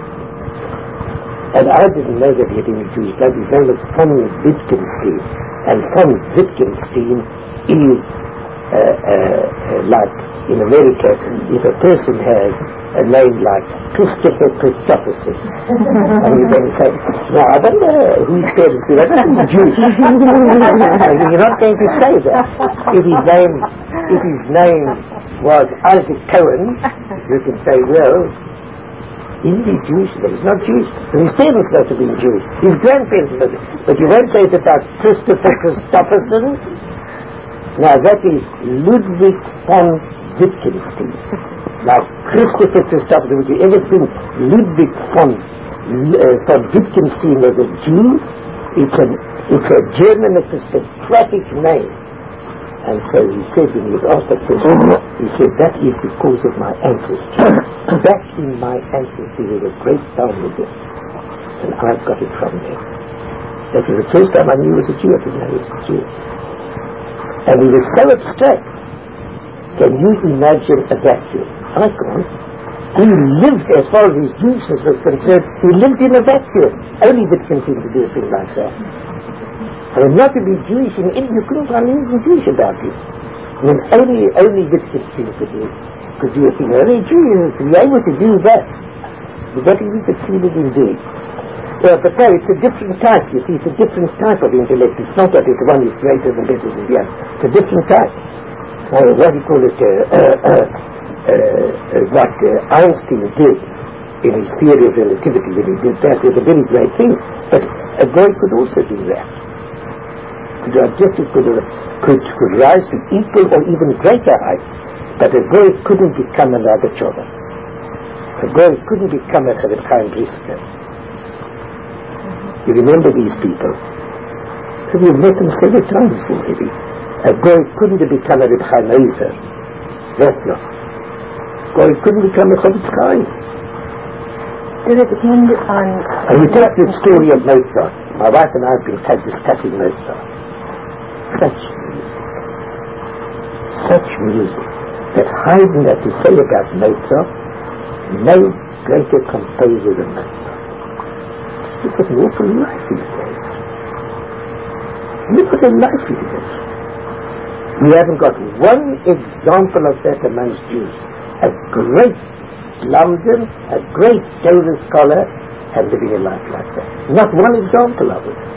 And I didn't know that he had any Jewish blood. His name was von Wittgenstein. And von Wittgenstein is uh, uh, like in America, if a person has a name like Christopher Christopherson, and you're going to say, no, I don't know whose parents do that. That's Jewish. And you're not going to say that. If his name, if his name was Isaac Cohen, you can say, well, isn't he Jewish? No, he's not Jewish. But his parents must have been Jewish. His grandparents must have been. But you won't say it about Christopher Christopherson. Now that is Ludwig von Wittgenstein. Now Christopher Christopherson, would you ever think Ludwig von, uh, von Wittgenstein was a Jew? It's, an, it's a German aristocratic name. And so he said, when he was asked that question, he said, that is because of my ancestry. Back in my ancestry there was a great family there. And I got it from there. That was the first time I knew he was a Jew. I didn't know he was a Jew. And he was so abstract. Can you imagine a vacuum? I can't. He lived, as far as his Jewishness was concerned, he lived in a vacuum. Only Wittgenstein could do a thing like that. And not to be Jewish in India, you couldn't find anything Jewish about him. I mean, only, only Wittgenstein could do, could do a thing. Only Jews to be able to do that. That he could see it indeed. Yeah, but no, it's a different type, you see, it's a different type of intellect. It's not that it's one is greater than better than the other. It's a different type. Uh, what do you call it, uh, uh, uh, uh, uh, what uh, Einstein did in his theory of relativity, when he did that, was a very great thing. But a boy could also do that. The objective could, uh, could, could rise to equal or even greater heights, but a boy couldn't become a Gorbachev. A boy couldn't become a Chaim Brisker. You remember these people? So you've met them several times already. A boy couldn't become a Reb Chaim Ozer. That's not. A boy couldn't become a Chofetz Chaim. Does it depend on... And we take the story of Mozart. My wife and I have been discussing Mozart. Such music. Such music. That Haydn had to say about Mozart, no greater composer than Mozart. Look what an awful life he gave. Look what a life he gave. We haven't got one example of that amongst Jews. A great London, a great Torah scholar, and living a life like that. Not one example of it.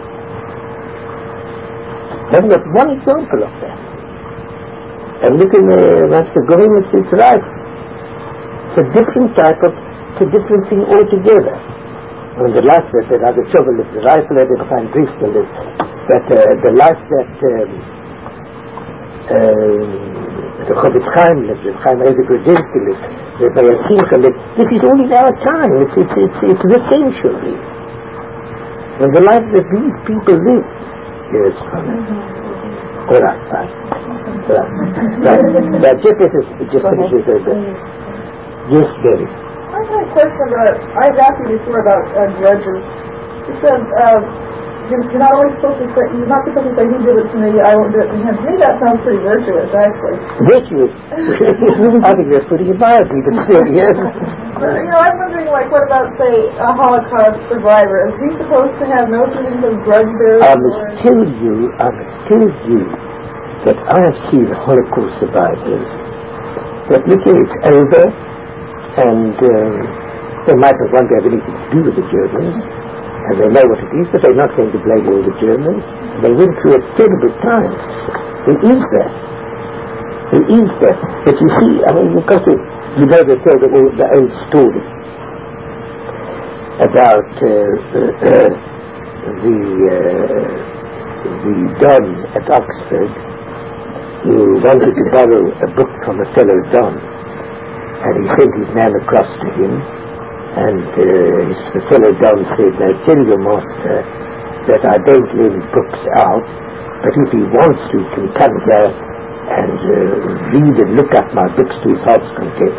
Haven't got one example of that. And look in the Master Gorim, it's right. It's a different type of, it's a different thing altogether. And the life that the other trouble is the life that the Chaim Brisker lives, that uh, the life that um, uh, the Chofetz Chaim lives, the Chaim Ozer Grodzinski lives, the Baal Simcha lives. This is all in our time. It's it's it's, it's the century. And the life that these people live. Yes, all right, fine. Right. Right. Right. Just let us just finish this a bit. Yes, Gary. I had a question about, I've asked you before about uh, grudges. You said uh, you're, you're not always supposed to say, you're not supposed to say, he did it to me, I won't do it to him. To me, that sounds pretty virtuous, actually. Virtuous? I think that's pretty mildly, but still, yes. But, you know, I'm wondering, like, what about, say, a Holocaust survivor? Is he supposed to have no feelings of grudge bearing? I must tell you, I must tell you that I have seen Holocaust survivors that look at it's over and um, they might not want to have anything to do with the Germans, and they know what it is, but they're not going to blame all the Germans. They went through a terrible time. There is that. There is that. But you see, I mean, you've got to, you know, they tell the old, the old story about uh, uh, the uh, the Don at Oxford who wanted to borrow a book from a fellow Don, and he sent his man across to him. And uh, the fellow Don said, "Now tell your master that I don't lend books out, but if he wants to, he can come here and uh, read and look at my books to his heart's content."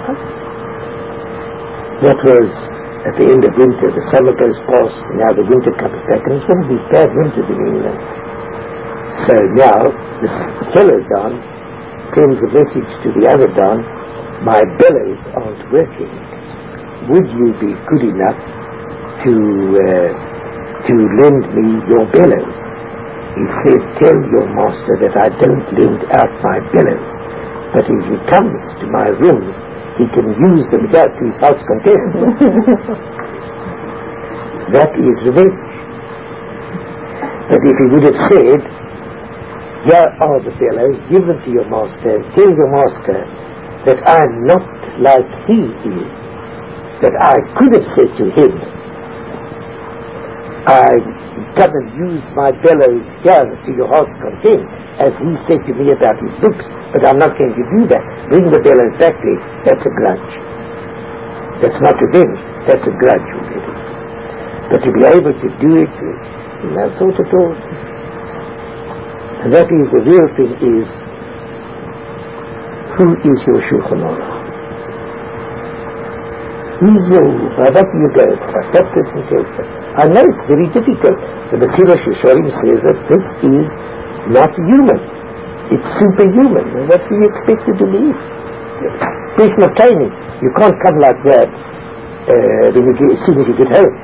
That was at the end of winter. The summer goes past, and now the winter comes back, and it's one of these bad winters in England. So now the fellow Don sends a message to the other Don, "My bellows aren't working. Would you be good enough to uh, to lend me your bellows?" He said, "Tell your master that I don't lend out my bellows, but if he comes to my rooms, he can use them here to his heart's content." That is revenge. But if he would have said, "Here are the bellows, give them to your master, and tell your master that I am not like he is," that I could have said to him, "I come and use my bellows here to your heart's content," as he said to me about his books, but I'm not going to do that. Bring the bellows back there. That's a grudge. That's not revenge. That's a grudge already. But to be able to do it, no thought at all. And that is the real thing is, who is your Shulchan Aruch? By what do you go? What that person tells you. I know it's very difficult. The Mesilas Yesharim says that this is not human. It's superhuman. And what do you expect to believe? Person of training. You can't come like that uh, when you get, as soon as you get home.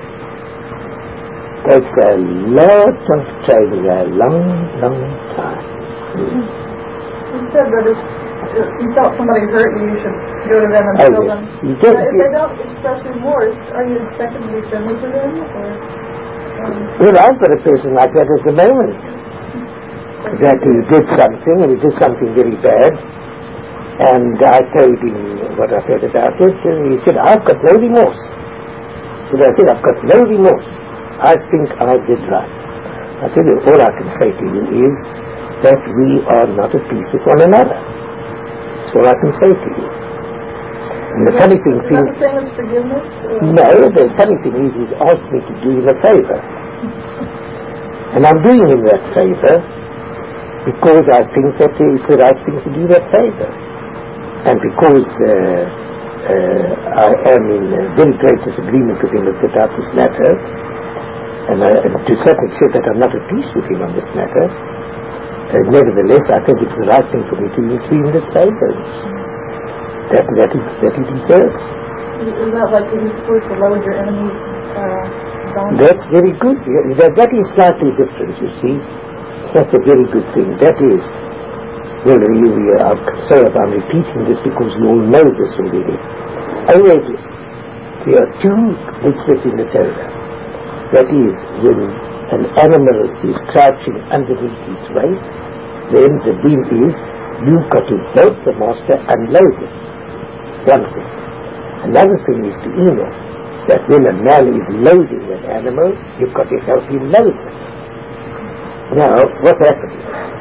It takes a lot of training, a long, long time. Mm. You said that if you felt somebody hurt you, you should go to them and oh, tell yes. them. You don't, now, if they don't express remorse, are you expected to be friendly to them? Or, um, well, I've got a person like that at the moment. That he did something, and he did something very bad. And I told him what I felt about it, and he said, "I've got no remorse." So I said, "I've got no remorse. I think I did right." I said, "Well, all I can say to you is that we are not at peace with one another. That's all I can say to you." And the funny thing is that the same as forgiveness? Or? No, the funny thing is he's asked me to do him a favor. And I'm doing him that favor because I think that it's the right thing to do that favor. And because uh, uh, I am in very great disagreement with him about this matter, and, I, and to a certain extent that I'm not at peace with him on this matter, uh, nevertheless I think it's the right thing for me to do him this favor. That, that, is, that he deserves. Is that like you're supposed to load your enemy's uh, bones? That's very good. That, that is slightly different, you see. That's a very good thing. That is, well, you, uh, I'm sorry if I'm repeating this because you all know this already. Already, there are two mitzvahs in the Torah. That is, when an animal is crouching underneath its waist, then the deal is, you've got to help the master unload it. One thing. Another thing is to know that when a man is loading an animal, you've got to help him load it. Now, what happens?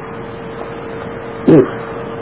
If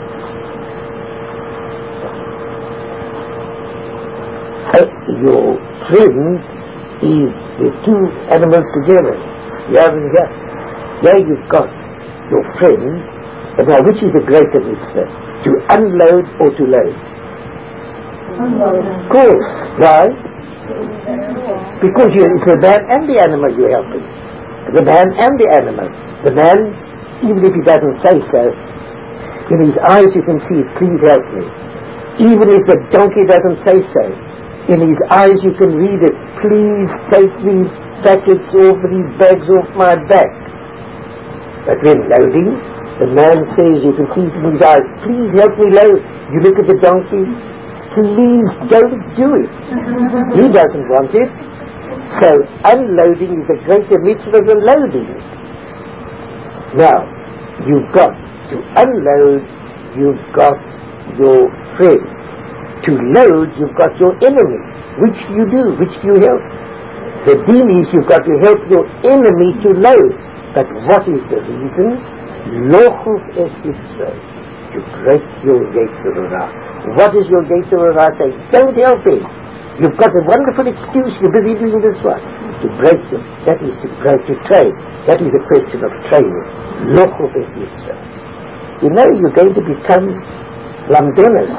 uh, your friend is the two animals together, here and here, here you've got your friend, but now which is the greater mitzvah? To unload or to load? Unload. Of course. Why? Because you, it's the man and the animal you're helping. The man and the animal. The man, even if he doesn't say so, in his eyes you can see, please help me. Even if the donkey doesn't say so, in his eyes you can read it, please take these packets off, these bags off my back. But when loading, the man says, you can see it in his eyes, please help me load. You look at the donkey, please don't do it. He doesn't want it. So unloading is a greater mitzvah than loading. Now, you've got to unload, you've got your friend. To load, you've got your enemy. Which you do, which you help. The deen is you've got to help your enemy to load. But what is the reason? Lochuf es Yisrael. To break your Yetzer Hara. What is your Yetzer Hara saying? Don't help him. You've got a wonderful excuse, you're busy doing this one. To break them. That is to break, to train. That is a question of training. Lochuf es Yisrael. You know you're going to become lamdonas.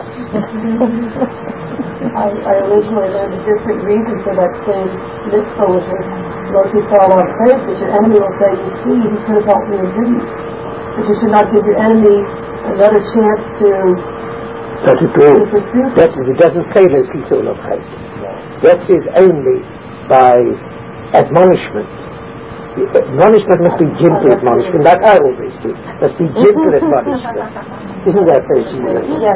I, I originally learned a different reason for that same mitzvah, which was those who fall on faith, which your enemy will say, you see, he could have helped me and didn't. But you should not give your enemy another chance to, Not at all. to pursue. That is, it doesn't say the seesaw of hate. That is only by admonishment. The admonishment must be gentle admonishment, like I always do. Must be gentle admonishment. Isn't that so, Jesus? Yes.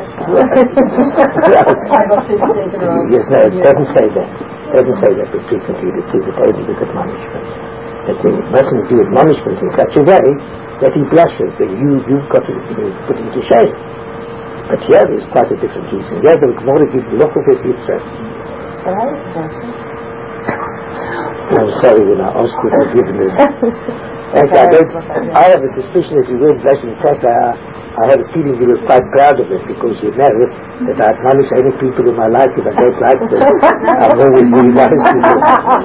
Yes, no, it doesn't say that. It doesn't say that, but frequently it says it only with admonishment. But then it mustn't do admonishment in such a way that he blushes and you, you've got to you know, put him to shame. But here there's quite a different reason. Here the Gemara gives Lochuf es Yisrael. I'm sorry when I asked you to give this. Actually, I, don't, I have a suspicion that you weren't blushing. In fact, I, I had a feeling you were quite proud of it because you know that I punish any people in my life if I don't like them. I'm always very nice to them.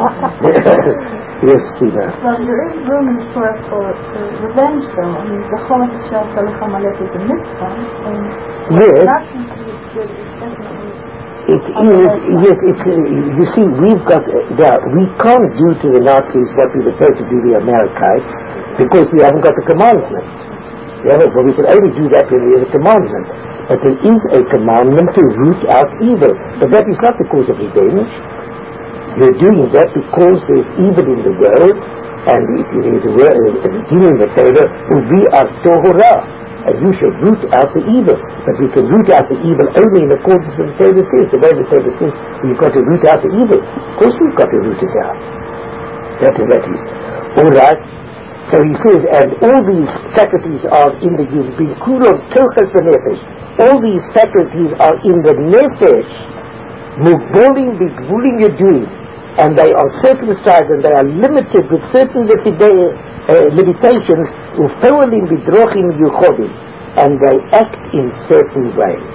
Yes, Tina. Well, there is room in the Torah for, for revenge, though. I mean, the Chol HaShel Salech HaMalek is a mitzvah, and yes. not considered good is definitely. It is, yes, it's, uh, you see, we've got, uh, yeah, we can't do to the Nazis what we were told to do the Amalekites because we haven't got the commandment. We haven't, well, we can only do that when we have a commandment. But there is a commandment to root out evil. But that is not the cause of revenge. You're doing that because there's evil in the world, and if there is a word, a demon in the Torah, we are Torah. And you should root out the evil. But we can root out the evil only in accordance with the Torah says. The way the Torah says, we've got to root out the evil. Of course we've got to root it out. That is, that is. Alright. So he says, and all these faculties are in the Yud. All these faculties are in the Nefesh. Mugbolim bigvulim you're and they are circumcised and they are limited with certain uh, limitations, ufolim bidrochim yuchodim, and they act in certain ways.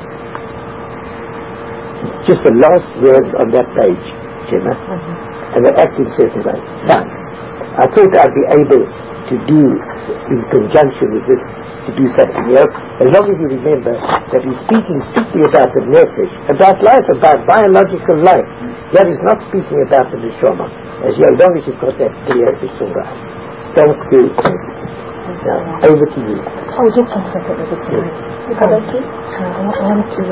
It's just the last words on that page, Gemma. Mm-hmm. And they act in certain ways. Now, I thought I'd be able to do, in conjunction with this, to do something else, as long as you remember that he's speaking strictly about the nefesh, about life, about biological life. That is not speaking about the neshama. As long as you've got that clear, it's all right. Thank you. Now, over to you. Oh, just one second. Is that okay? I want to...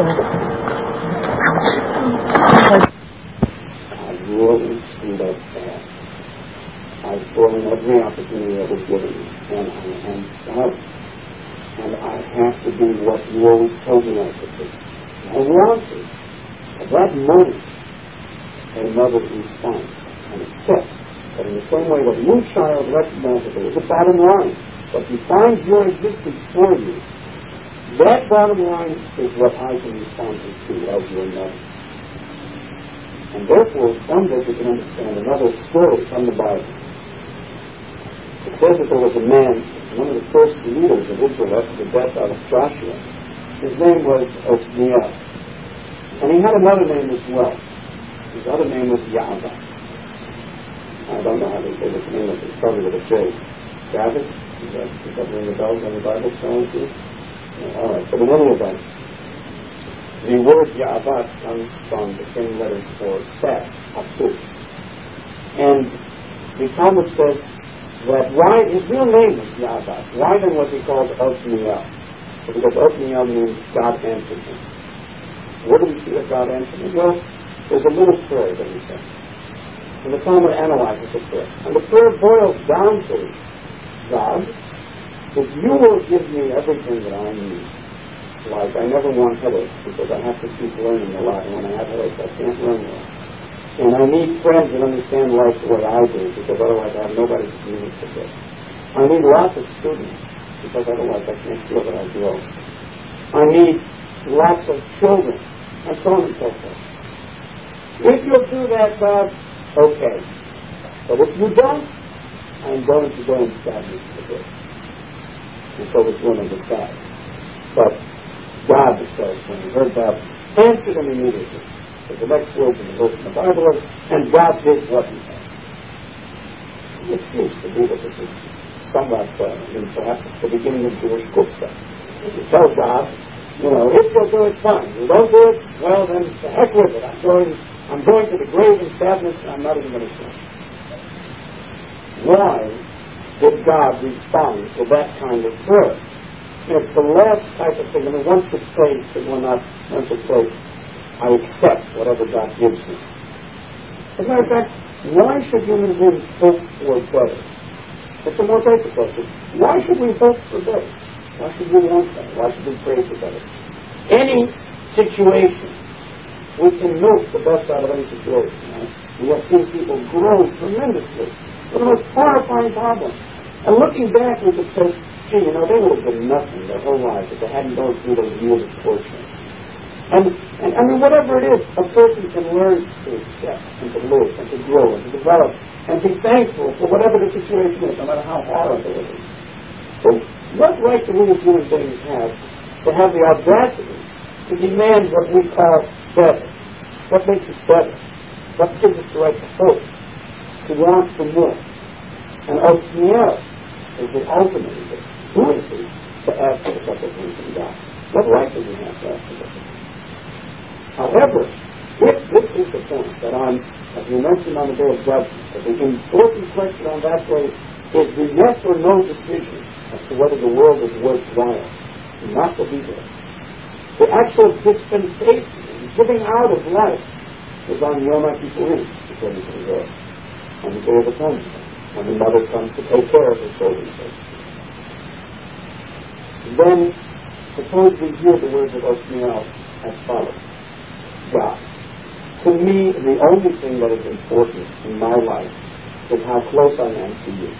I really screwed up bad. I spoiled every opportunity that was given me, and I am sorry. And I have to do what you always told me I should do. I want to. At that moment, a mother responds and accepts that in the same way that no child recognizes there is a bottom line that defines your existence for you, that bottom line is what I can respond to as your mother. And therefore, from this we can understand another story from the Bible. It says that there was a man, one of the first leaders of Israel after the death of Joshua. His name was Othniel. And he had another name as well. His other name was Yahweh. I don't know how they say this name, but it's probably with a J. David? Is that, is that ring the bells on the Bible? Yeah, all right, but in any event, the word Yahweh comes from the same letters for Seth, Asur. And the Talmud says that why his real name was Yahweh. Why then was he called Othniel? Because Othniel means God answered him. What do we see that God answered him? Well, there's a little prayer that he said. And the Talmud analyzes the prayer. And the prayer boils down to, God, if you will give me everything that I need, like I never want headaches because I have to keep learning a lot, and when I have headaches I can't learn well. And I need friends that understand life the way I do, because otherwise I have nobody to communicate with. I need lots of students, because otherwise I can't feel that I grow. I need lots of children, and so on and so forth. If you'll do that, God, okay. But if you don't, I'm going to go and stab you to the grave. And so this woman was sad. But God, it says, when he heard that, answered him immediately. So the next words in the verse in the Bible is, and God did what he said. It seems to me that this is somewhat, uh, I mean, perhaps it's the beginning of Jewish chutzpah. You tell God, you know, if you'll do it, fine. You don't do it, well then, the heck with it. I'm going, I'm going to the grave in sadness, and I'm not even going to sin. Why did God respond to that kind of prayer? It's the last type of thing. I mean, one could say, well, not, one could say, I accept whatever God gives me. As a matter of fact, why should human beings hope for better? It's a more basic question. Why should we hope for better? Why should we want better? Why should we pray for better? Any situation, we can milk the best out of any situation. Right? We have seen people grow tremendously with the most horrifying problems. And looking back, we could say, gee, you know, they would have been nothing their whole lives if they hadn't gone through those years of torture. And, and, I mean, whatever it is, a person can learn to accept and to live and to grow and to develop and be thankful for whatever the situation is, no matter how horrible it is. So what right do we as human beings have to have the audacity to demand what we call better? What makes it better? What gives us the right to hope, to want for more? And Othniel is the ultimate of it. Who is he to ask for such a thing from God? What right do we have to ask for such a thing? However, if this is the point that on, as we mentioned on the day of judgment, that the important question on that day is the yes or no decision as to whether the world is worthwhile, not the leader. The actual dispensation and giving out of life is on Yom Kippurim, according to the Lord, on the Day of Atonement, when the mother comes to take care of her children. Then, suppose we hear the words of Othniel as follows. God, to me, the only thing that is important in my life is how close I am to you.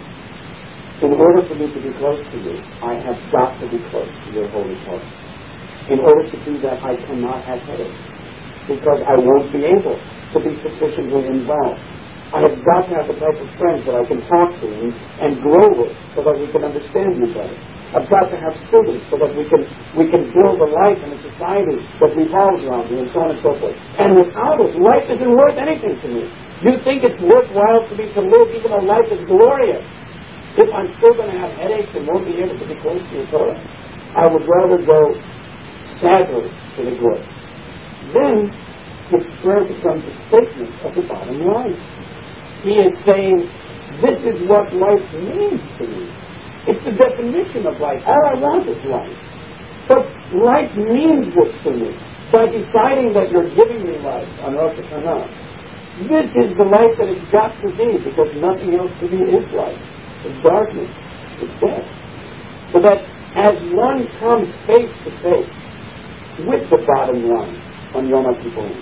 In order for me to be close to you, I have got to be close to your holy heart. In order to do that, I cannot have headaches, because I won't be able to be sufficiently involved. I have got to have the type of friends that I can talk to and, and grow with so that we can understand you better. I've got to have students so that we can we can build a life and a society that revolves around you, and so on and so forth. And without it, life isn't worth anything to me. You think it's worthwhile for me to live even though life is glorious if I'm still going to have headaches and won't be able to be close to your Torah? I would rather go sadly to the grave. Then his prayer becomes a statement of the bottom line. He is saying, this is what life means to me. It's the definition of life. All I want is life. But life means this to me. By deciding that you're giving me life on Rosh Hashanah, this is the life that it's got to be, because nothing else to me is life. It's darkness. It's death. So that as one comes face to face with the bottom line on Yom Kippurim,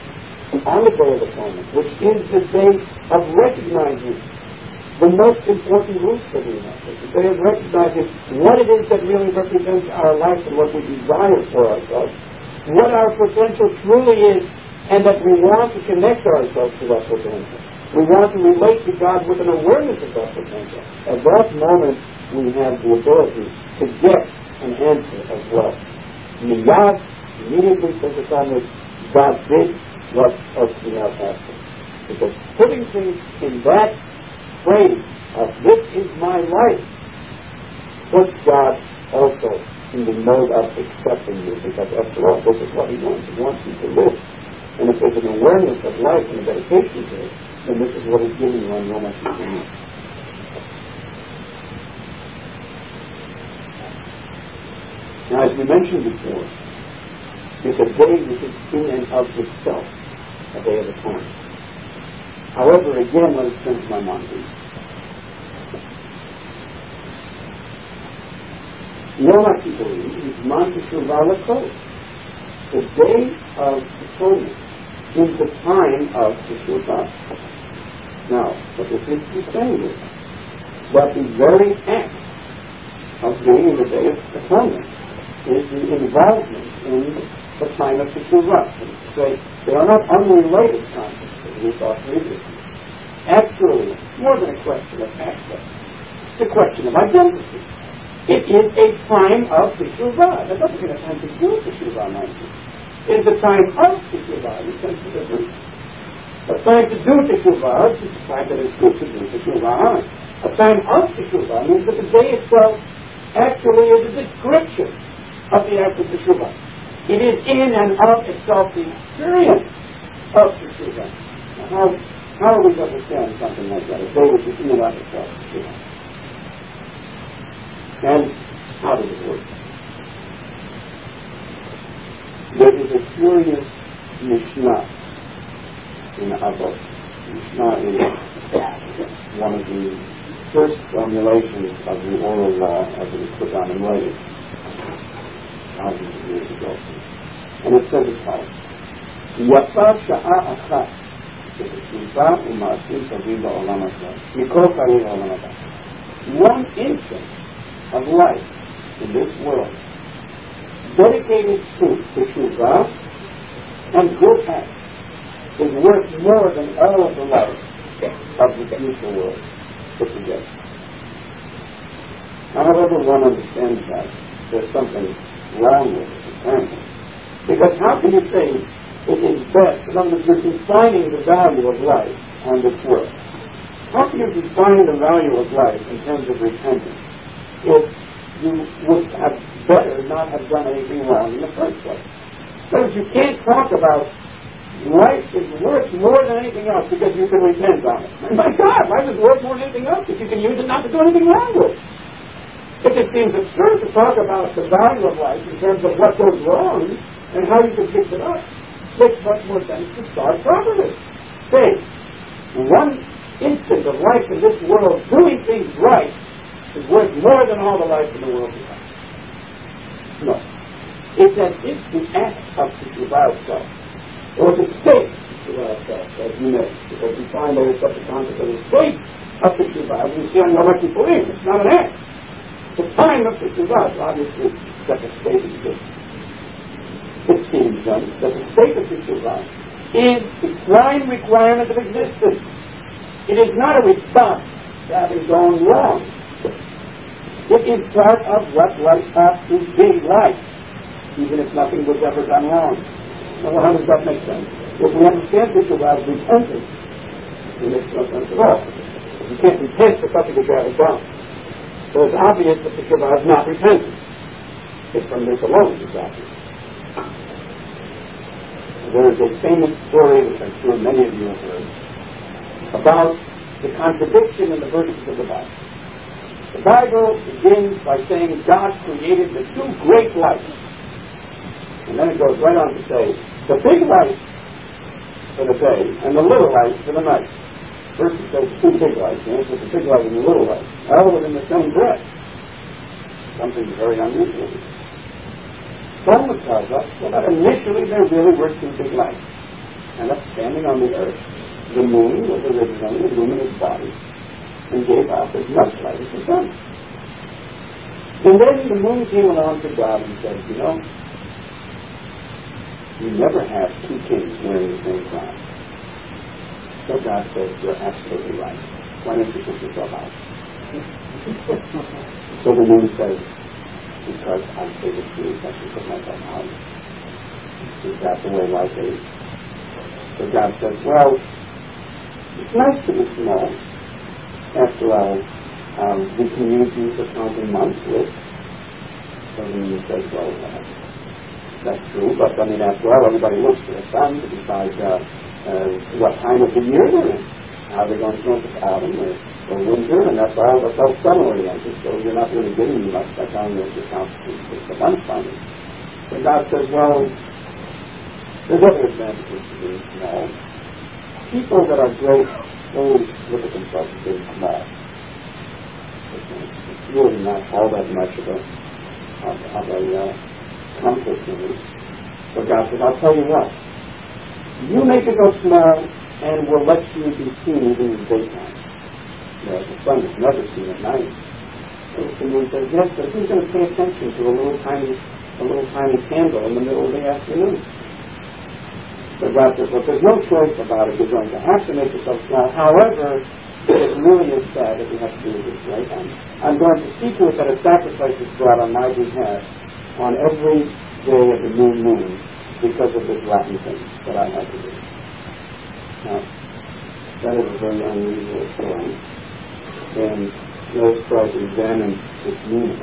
on the Day of Atonement, which is the day of recognizing the most important roots that we have, the day of recognizing what it is that really represents our life and what we desire for ourselves, what our potential truly is, and that we want to connect ourselves to that potential. We want to relate to God with an awareness of that potential. At that moment, we have the ability to get an answer as well. Miyad, immediately, says the Talmud, God did what Othniel asked him. Because putting things in that phrase of this is my life puts God also in the mode of accepting you, because after all, this is what he wants. He wants you to live. And if there's an awareness of life and a dedication to it, then this is what he's giving you on Yom Kippurim. Now, as we mentioned before, it's a day which is in and of itself a day of atonement. However, again, let us turn to Maimonides. Yom Kippurim is Zman Teshuvah L'Kol. The day of atonement is the time of Teshuvah. Now, what the fifth is saying is that the very act of being in the day of atonement is the involvement in the time of Teshuvah. So they are not unrelated concepts as we thought previously. Actually, it's more than a question of aspect. It's a question of identity. It is a time of Teshuvah. That doesn't mean a time to do Teshuvah, mind you. It is a time of Teshuvah. You sense the difference. A time to do Teshuvah is the time that it's good to do Teshuvah. A time of Teshuvah means that the day itself actually is a description of the act of Teshuvah. It is in and of itself the experience of Teshuvah. Now, how, how are we to understand something like that? A day which is in and of itself Teshuvah. And how does it work? There is a curious Mishnah in Avot. Mishnah is one of the first formulations of the oral law as it is put down in writing thousands of years ago. And it says as follows: Yafa sha'a achat b'teshuvah u'ma'asim tovim ba'olam hazeh mikol chayei ha'olam haba. One instant of life in this world dedicated to teshuvah and good acts is worth more than all of the life of the future world put together. However one understands that, there's something wrong with it, apparently. Because how can you say it is best? In other words, you're defining the value of life and its worth. How can you define the value of life in terms of repentance if you would have better not have done anything wrong in the first place? Because you can't talk about life is worth more than anything else because you can repent on it. And my God, life is worth more than anything else if you can use it not to do anything wrong with it. It just seems absurd to talk about the value of life in terms of what goes wrong and how you can fix it up. Makes much more sense to start properly. Say, one instant of life in this world doing things right is worth more than all the life in the world to come. No. It's an instant act of Teshuvah itself, or the state of Teshuvah itself, as you know, because we find there is such a concept of the state of Teshuvah, as you see on Yom Kippurim. It's not an act. The time of Teshuvah is obviously such a state of existence. It seems then that the state of Teshuvah is the prime requirement of existence. It is not a response to having gone wrong. It is part of what life ought to be like, even if nothing was ever done wrong. Well, how does that make sense? If we understand Teshuvah as repentance, it makes no sense at all. You can't repent for something that you haven't done. So it's obvious that Teshuvah is not repentance. It's from this alone it's obvious. There is a famous story, which I'm sure many of you have heard, about the contradiction in the verses of the Bible. The Bible begins by saying God created the two great lights. And then it goes right on to say, the big light for the day and the little light for the night. First it says two big lights, and it says the big light and the little light. All within the same breath. Something very unusual. Talmud tells us well, that initially there really were two big lights. And that's standing on the earth. The moon was originally a luminous body and gave off as much light as the sun. And then the moon came along to God and said, you know, you never have two kings wearing the same crown. So God says, you're absolutely right. Why don't you put yourself out? So the moon says, because I say the truth, I should put myself out. Is that the way life is? So God says, well, it's nice to be small. After all, um, we can use you for counting months with. So the moon says, well, uh, that's true, but I mean, after all, everybody looks for the sun to decide uh, uh, what time of the year they're in. How they're going to know if it's autumn or or Windsor, and that's all that's all sun-oriented, so you're not really getting much by telling you to count the lunch finding. But God says, well, there's other advantages to being small. People that are great always look at themselves as being small. It's really not all that much of a, of, of a uh, comfort to me. But God says, I'll tell you what. You make it go small, and we'll let you be seen even in the daytime. You know, the sun is never seen at night. So the moon says, yes, but who's going to pay attention to a little tiny, a little tiny candle in the middle of the afternoon? So God says, well, there's no choice about it. You're going to have to make yourself small. However, it really is sad that we have to do this, right? I'm, I'm going to see to it that a sacrifice is brought on my behalf on every day of the new moon because of this Latin thing that I have to do. Now, that is a very unusual story. And let's try to examine its meaning.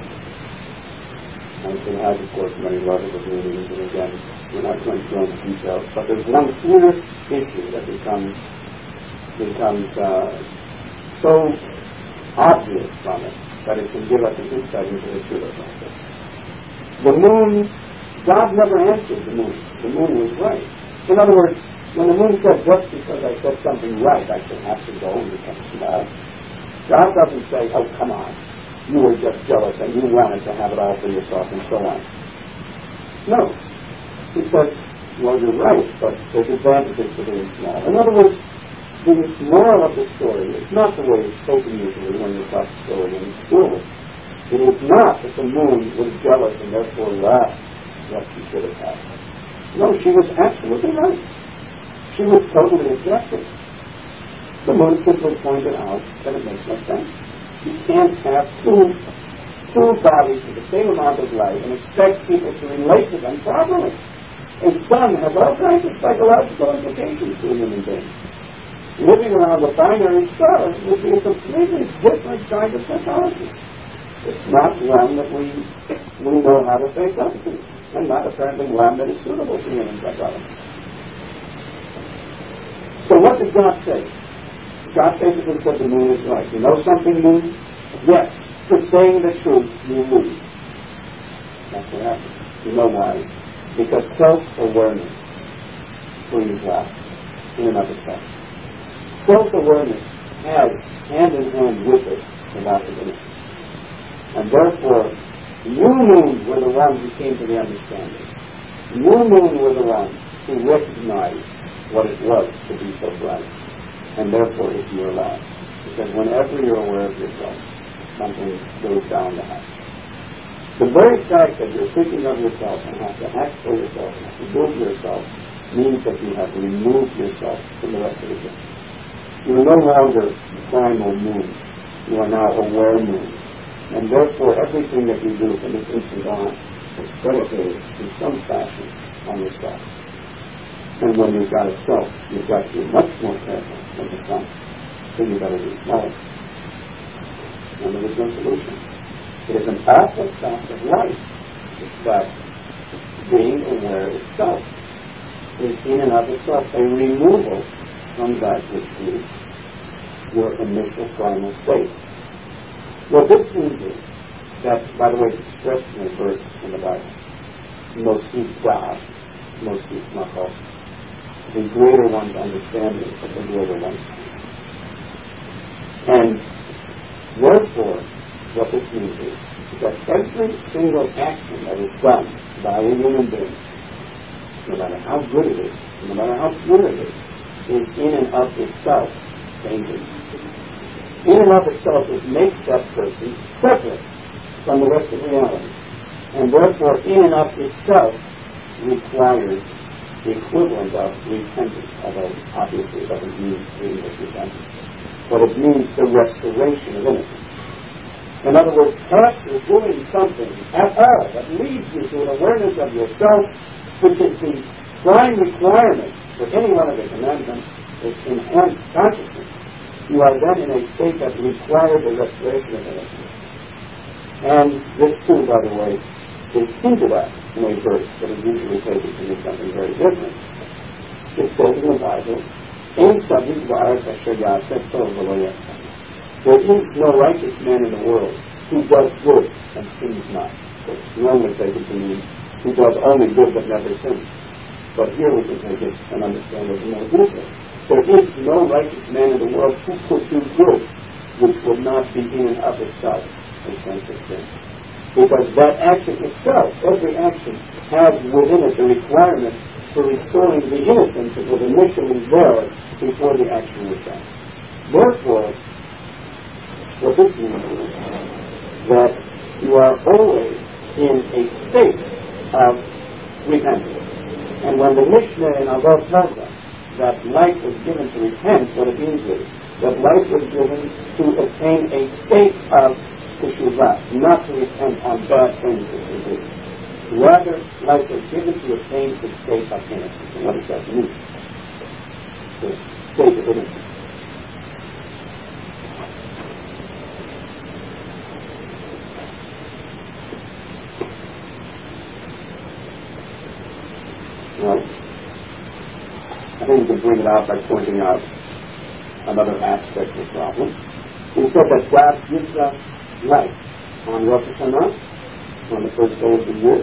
And it has, of course, many levels of meanings, and again, we're not going to go into details, but there's one clear issue that becomes becomes uh, so obvious from it that it can give us an insight into the truth of it. The moon, God never answered the moon. The moon was right. In other words, when the moon said, just because I said something right, I should have to go and become small, God doesn't say, oh, come on, you were just jealous and you wanted to have it all for yourself and so on. No. He says, well, you're right, but there's advantages to being small. In other words, the moral of the story is not the way it's spoken usually when you tell the story in school. It is not that the moon was jealous and therefore laughed what she should have had. No, she was absolutely right. She was totally objective. The moon simply pointed out that it makes no sense. You can't have two, two bodies with the same amount of light and expect people to relate to them properly. A sun has all kinds of psychological implications to a human being. Living around a binary star would be a completely different kind of psychology. It's not one that we we know how to face up to, and not apparently one that is suitable for human psychology. So what did God say? God basically said the moon is right. You know something, moon? Yes. For saying the truth, you lose. That's what happens. You know why? Because self-awareness brings life in and of itself. Self-awareness has hand in hand with it the life of innocence. And therefore, you moons were the ones who came to the understanding. You moons were the ones who recognized what it was to be so bright. And therefore, it's your life. Because whenever you're aware of yourself, something goes down the hatch. The very fact that you're thinking of yourself and have to act for yourself and have to build yourself means that you have removed yourself from the rest of the game. You are no longer primal moon. You are now aware moon. And therefore, everything that you do from this instant on is predicated in some fashion on yourself. And when you've got a self, you've got to be much more careful than the sun. So you've got to be smaller. And there is no solution. It is an awful fact of life that being aware itself is in and of itself a removal from that which is your initial primal state. What this means is that, by the way, it's expressed in a verse in the Bible. Mosi God, Mosi Mako. The greater one's understanding of the greater one's. And therefore, what this means is that every single action that is done by a human being, no matter how good it is, no matter how pure it is, is in and of itself dangerous. In and of itself, it makes that person separate from the rest of reality. And therefore, in and of itself, requires the equivalent of repentance, although obviously it doesn't mean English repentance. But it means the restoration of innocence. In other words, after doing something at all that leads you to an awareness of yourself, which is the prime requirement for any one of the commandments, is enhanced consciousness, you are then in a state that requires the restoration of innocence. And this too, by the way, is hinted at in a verse that is usually taken to mean something very different. It says in the Bible, "Ein sabid va'ar kasher yaseh tov v'lo yaseh." There is no righteous man in the world who does good and sins not. So normally taken to mean who does only good but never sins. But here we can take it and understand it more deeply. There is no righteous man in the world who could do good which would not be in and of itself a sense of sin. Because that action itself, every action, has within it the requirement for restoring the innocence that was initially there before the action was done. Therefore, what this means is that you are always in a state of repentance. And when the Mishnah in Avot tells us that life was given to repent, what it means is that life was given to attain a state of teshuvah, not to repent on bad things that we do. Rather, life was given to attain the state of innocence. And what does that mean? The state of innocence. Well, I think we can bring it out by pointing out another aspect of the problem. We said that God gives us life on Rosh Hashanah, on the first day of the year.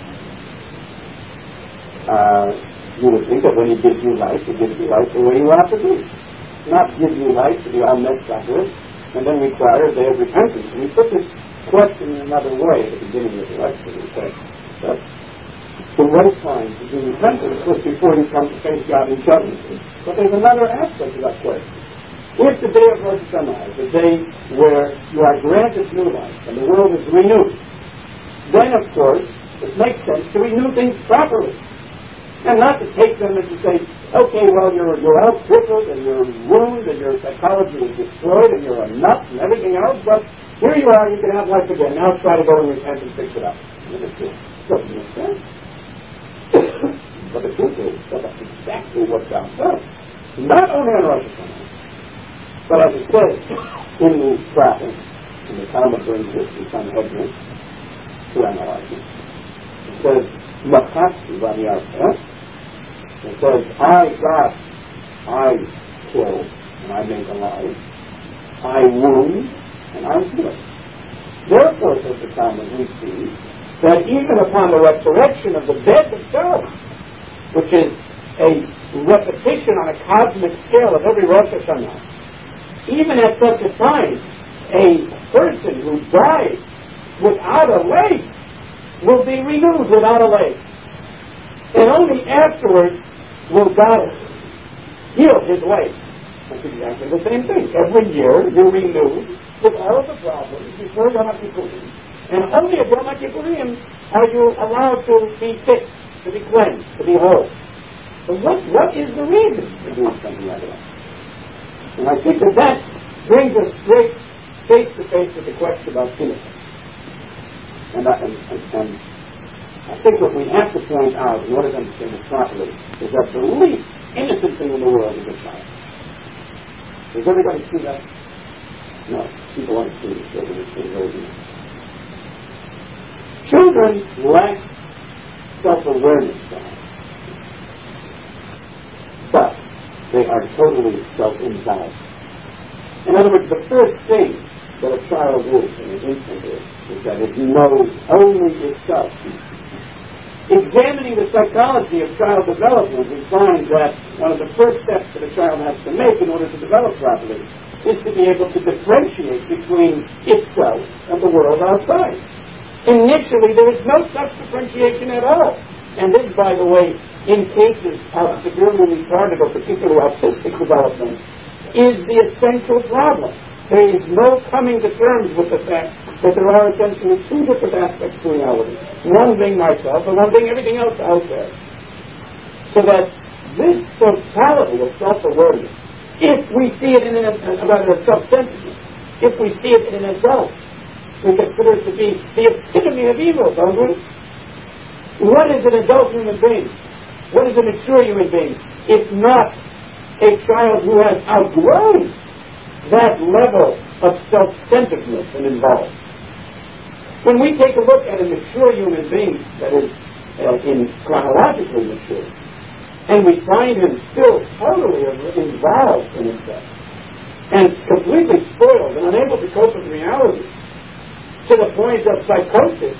Uh, you would think that when He gives you life, He gives you life the way you ought to be. Not give you life to be all messed up with, and then require a day of repentance. And we put this question in another way at the beginning of the lecture. We said that the right time to do repentance was before you come to face God in judgment. But there's another aspect of that question. If the day of Rosh Hashanah is the day where you are granted new life and the world is renewed, then of course it makes sense to renew things properly. And not to take them and to say, okay, well, you're, you're all crippled and you're ruined and your psychology is destroyed and you're a nut and everything else, but here you are, you can have life again. Now try to go and repent and fix it up. It doesn't make sense. But the truth is that that's exactly what God does. Not only on Rosh Hashanah, but as it says in the prophet, and the Talmud brings this in some Hebrew to analyze it. It says, Machasti v'aniarta. It says, I, God, I kill and I make alive. I wound and I heal. Therefore, says the Talmud, we see that even upon the resurrection of the dead themselves, which is a repetition on a cosmic scale of every Rosh Hashanah, even at such a time, a person who dies without a leg will be renewed without a leg. And only afterwards will God heal his leg. That's exactly the same thing. Every year you're renewed with all of the problems before Yom Kippurim. And only at Yom Kippurim are you allowed to be fixed, to be cleansed, to be whole. So what, what is the reason for doing something like that? And I think that that brings us straight face to face with the question about innocence. And, I, and, and, and I think what we have to point out in order to understand it properly is that the least innocent thing in the world is a child. Does everybody see that? No, people aren't seeing the children. It's very innocent. Children lack self-awareness, but they are totally self-involved. In other words, the first thing that a child is in an infant is, is that it knows only itself. Examining the psychology of child development, we find that one of the first steps that a child has to make in order to develop properly is to be able to differentiate between itself and the world outside. Initially, there is no such differentiation at all. And this, by the way, in cases of severely retarded or particularly autistic development, is the essential problem. There is no coming to terms with the fact that there are essentially two different aspects to reality. One being myself, and one being everything else out there. So that this totality of self-awareness, if we see it in an, about a self-centeredness, if we see it in an adult, we consider it to be the epitome of evil, don't we? What is an adult human being? What is a mature human being? If not a child who has outgrown that level of self-centeredness and involved. When we take a look at a mature human being that is uh, in chronologically mature, and we find him still totally involved in himself, and completely spoiled and unable to cope with reality to the point of psychosis,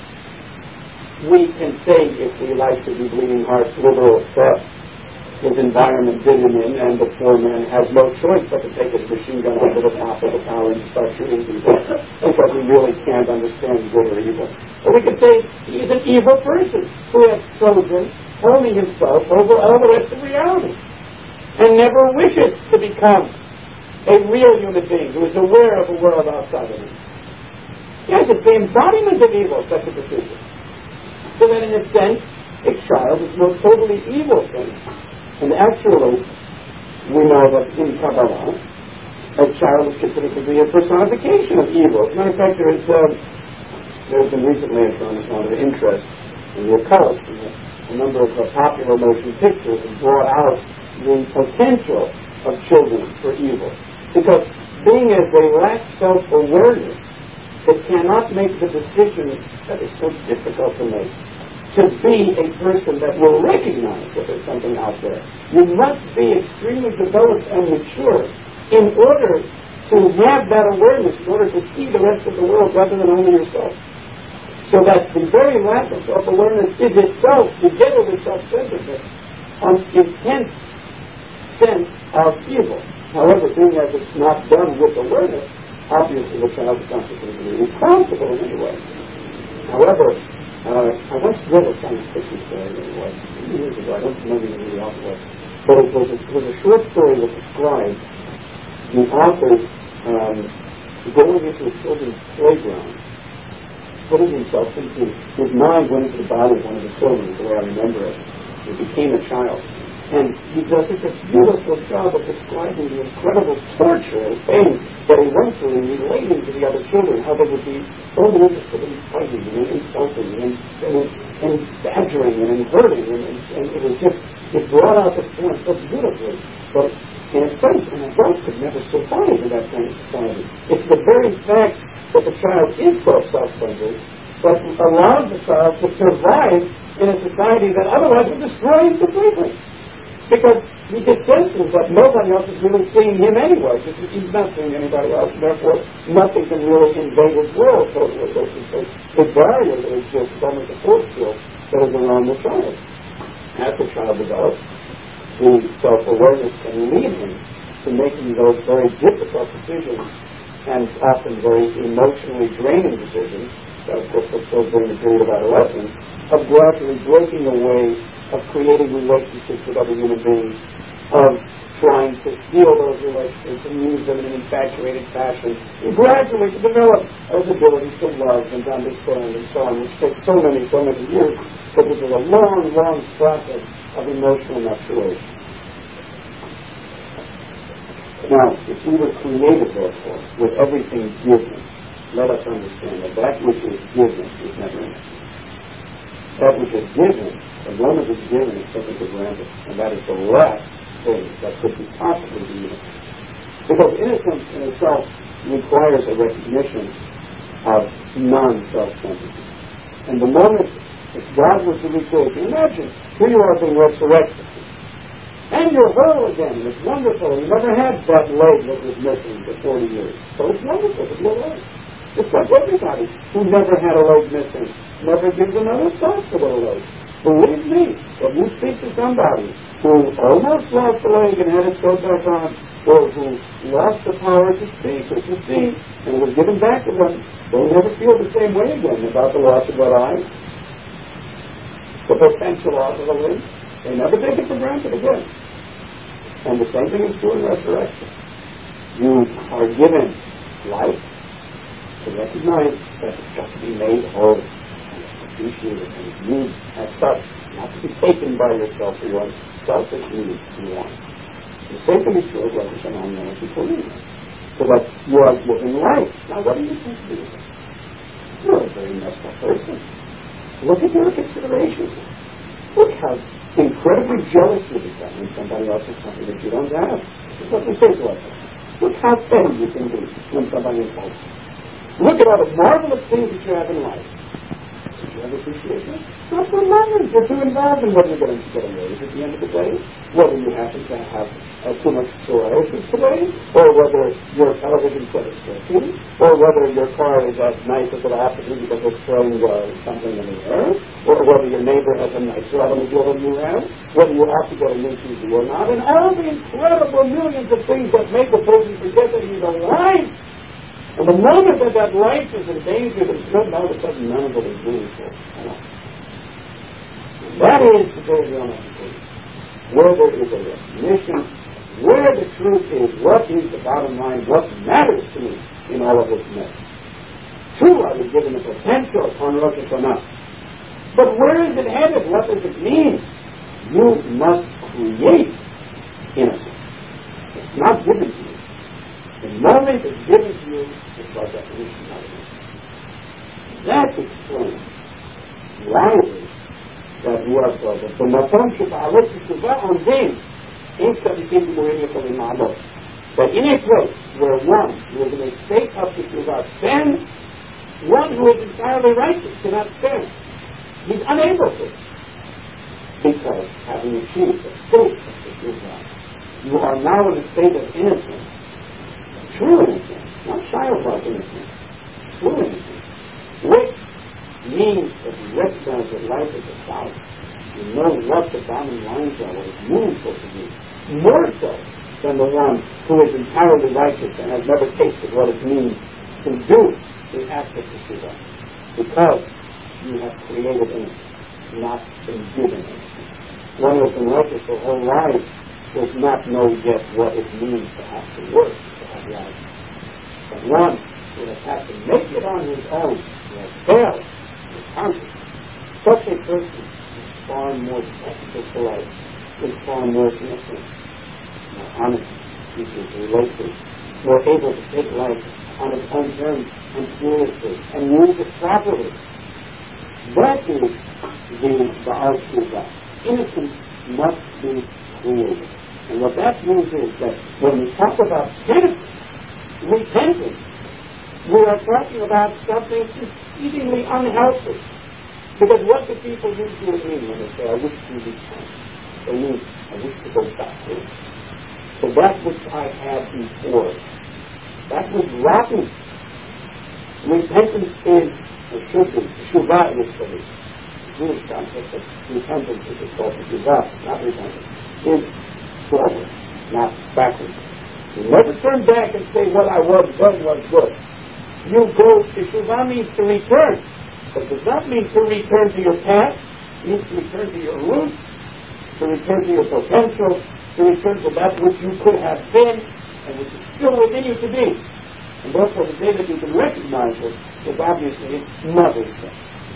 we can say, if we like to be bleeding hearts literal, that his environment did him in, and the poor man has no choice but to take his machine gun over the top of the tower and start shooting people because he really can't understand good or evil. Or we could say he's an evil person who has chosen only himself over all the rest of reality and never wishes to become a real human being who is aware of a world outside of him. Yes, it's the embodiment of evil, such a decision. So that in a sense, a child is no totally evil thing. And actually, we know that in Kabbalah, a child is considered to be a personification of evil. As a matter of fact, there is, uh, there's been recently shown a lot of interest in the occult. A number of uh, popular motion pictures have brought out the potential of children for evil. Because being as they lack self-awareness, they cannot make the decision that is so difficult to make, to be a person that will recognize that there's something out there. You must be extremely developed and mature in order to have that awareness, in order to see the rest of the world rather than only yourself. So that the very lack of self-awareness is itself, together with self-centeredness, an intense sense of evil. However, being as it's not done with awareness, obviously the child is consequently responsible in any way. However, uh, I once read a science fiction story, it was years ago, I don't remember who the author was, but it was a, it was a short story that described the author's um, going into a children's playground, putting himself into, his mind went into the body of one of the children, the way I remember it. He became a child. And he does such a beautiful job of describing the incredible torture and pain that he went through in relating to the other children, how they would be only interested in fighting and insulting and, and, and badgering and hurting. And, and, and it was just, it brought out the point so beautifully. But in a sense, an adult could never survive in that kind of society. It's the very fact that the child is so self-centered that allows the child to survive in a society that otherwise would destroy him completely. Because he just senses that nobody else is really seeing him anyway. Because he's not seeing anybody else, and therefore nothing can really invade his world totally. The barrier that exists is almost a force field that is around the child. As the child develops, the self-awareness can lead him to making those very difficult decisions and often very emotionally draining decisions, that of course takes place during the period of adolescence, of gradually breaking away, of creating relationships with other human beings, of trying to steal those relationships and use them in an infatuated fashion, and gradually to develop those abilities to love and to understand and so on, which takes so many, so many years, but this is a long, long process of emotional maturation. Now, if we were created, therefore, with everything given, let us understand that that which is given is never enough. That which is given, as long as it's given, is taken for granted. And that is the last thing that could be possibly be given. Because innocence in itself requires a recognition of non-self-centeredness. And the moment if God was to recreate, imagine, here you are being resurrected. And you're whole again, and it's wonderful. You never had that leg that was missing for forty years. So it's wonderful to be alive. It's like everybody who never had a leg missing never gives another thought to their leg. Believe me, if you speak to somebody who almost lost a leg and had it sewed back on, or who lost the power to speak or to see and was given back to them, they'll never feel the same way again about the loss of that eye, the potential loss of a limb. They never take it for granted again. And the same thing is true in resurrection. You are given life to recognize that it's got to be made whole and appreciated and used as such, not to be taken by yourself for your own selfish needs and wants. The same thing is true of what is an unknown people need. So that you are given life. Now what do you think to do with it? You're a very messed up person. Look at your considerations. Look how incredibly jealous you become when somebody else has something that you don't have. That's what we say to ourselves. Look how petty you can be when somebody insults you. Look at all the marvelous things that you have in life. But you have appreciation? Not for money. You're too involved in whether you're going to get a raise at the end of the day, whether you happen to have uh, too much psoriasis today, or whether your television set is working, or whether your car is as nice as it has to be because it's throwing uh, something in the air, or whether your neighbor has a nicer automobile than you have, whether you have to get a new T V or not, and all the incredible millions of things that make a person forget that he's alive. And the moment that that life is endangered and threatened, all of a sudden none of it is meaningful. That is the very realm of the truth. Where there is a recognition, where the truth is, what is the bottom line, what matters to me in all of this mess. True, I was given the potential on Rosh Hashanah. But where is it headed? What does it mean? You must create innocence. It's not given to you. The moment it's given to you, it's by definition not innocent. That explains why it is that you are told that the makom sheba'alot teshuvah ondim in tzadikim gemurim yakovim ma'alot. That in a place where one who is in a state of teshuvah stands, one who is entirely righteous cannot stand. He's unable to. Because having achieved the state of teshuvah, you are now in a state of innocence. True innocence, not childlike innocence. True innocence. Which means that you recognize that life is a solid. You know what the bottom lines are, what is meaningful to you. More so than the one who is entirely righteous and has never tasted what it means to do the act of teshuvah. Because you have created innocence, not been given innocence. One who has been righteous their whole life does not know yet what it means to have to work, to have life. But one who has had to make it on his own, who has failed, is conscious. Such a person is far more susceptible to life, is far more innocent, more honest, easier to relate to, more able to take life on its own terms and seriously, and use it properly. That is the Ba'al Shuvah. Innocence must be created. And what that means is that when we talk about penitence, repentance, we are talking about something exceedingly unhealthy. Because what do people usually mean when they say, I wish to repent? They mean, I wish to go back to it. So that which I had before, that was rotten. Repentance is, or should be, shuvah is for the Jewish concept of repentance, which is called shuvah, not repentance, is forward, not backward. You never turn back and say what I was then was good. You go, teshuvah means to return. But it does not mean to return to your past. It means to return to your roots, to return to your potential, to return to that which you could have been and which is still within you to be. And therefore the day that you can recognize it is obviously Mother's Day,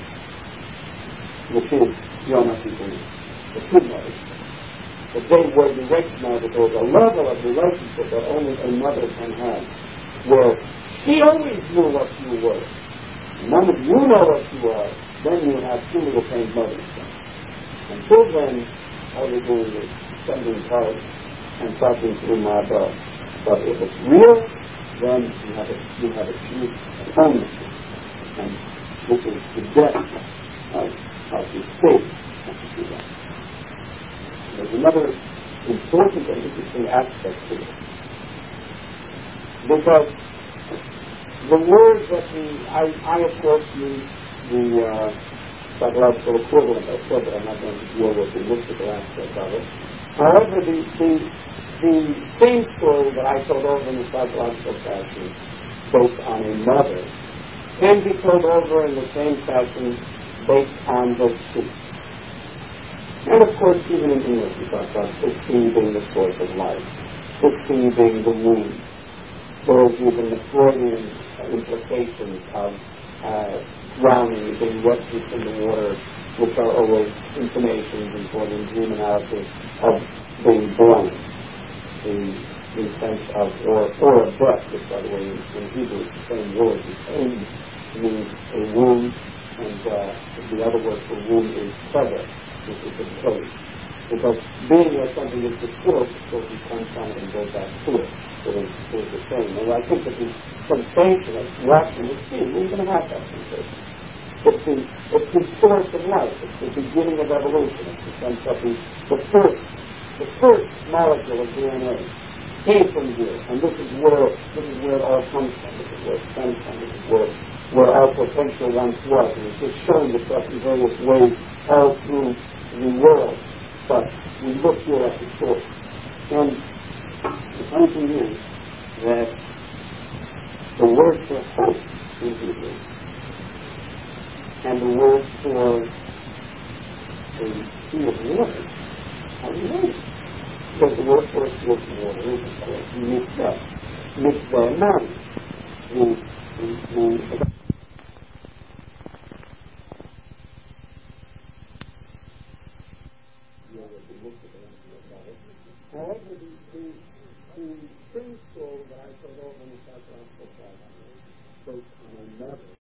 which is Yom HaKippurim, the true Mother's Day. The day where you recognize that there's a level of relationship that only a mother can have, where she always knew what you were. The moment you know what you are, then you have truly attained Mother's Day. Until then, all you're doing is sending cards and talking through my dog. But if it's real, then you have, a, you have achieved atonement. And this is the depth of, of the state of the Shuvah. There's another important and interesting aspect to it. Because the word that the, I, I of course use the uh, psychological equivalent. I said that I'm not going to deal with the mystical aspect of it. However, the, the, the same story that I told over in the psychological fashion, based on a mother, can be told over in the same fashion based on the sea. And of course, even in English, we talk about the sea being the source of life, the sea being the womb. There is even the Freudian implications of uh, drowning, being rescued from the water, which are always intimations in Freudian dream analysis of being born, in the sense of, or, or a birth, which by the way in, in Hebrew is the same word. The same means a womb, and uh, the other word for womb is feather, which is a cage. Because being where something is distorted, so you come from it and go back to it. So it's, it's the same. And I think that the sensation of watching the sea, we're going to have that sensation. It's the, it's the source of life. It's the beginning of evolution. It's the sense that the, the first, the first molecule of D N A came from here, and this is where this is where it all comes from. This is where it stems from. This is where where our potential once was, and it's just shown itself in various ways all through the world. But we look here at the source, and the funny thing is that the word for hope in Hebrew and the word for a sea of water are related. Because the word for a sea of water is, of course, mitzvah. Mitzvah man. The, the, the However, the, the, the principle that I put over in the psychological side, based on another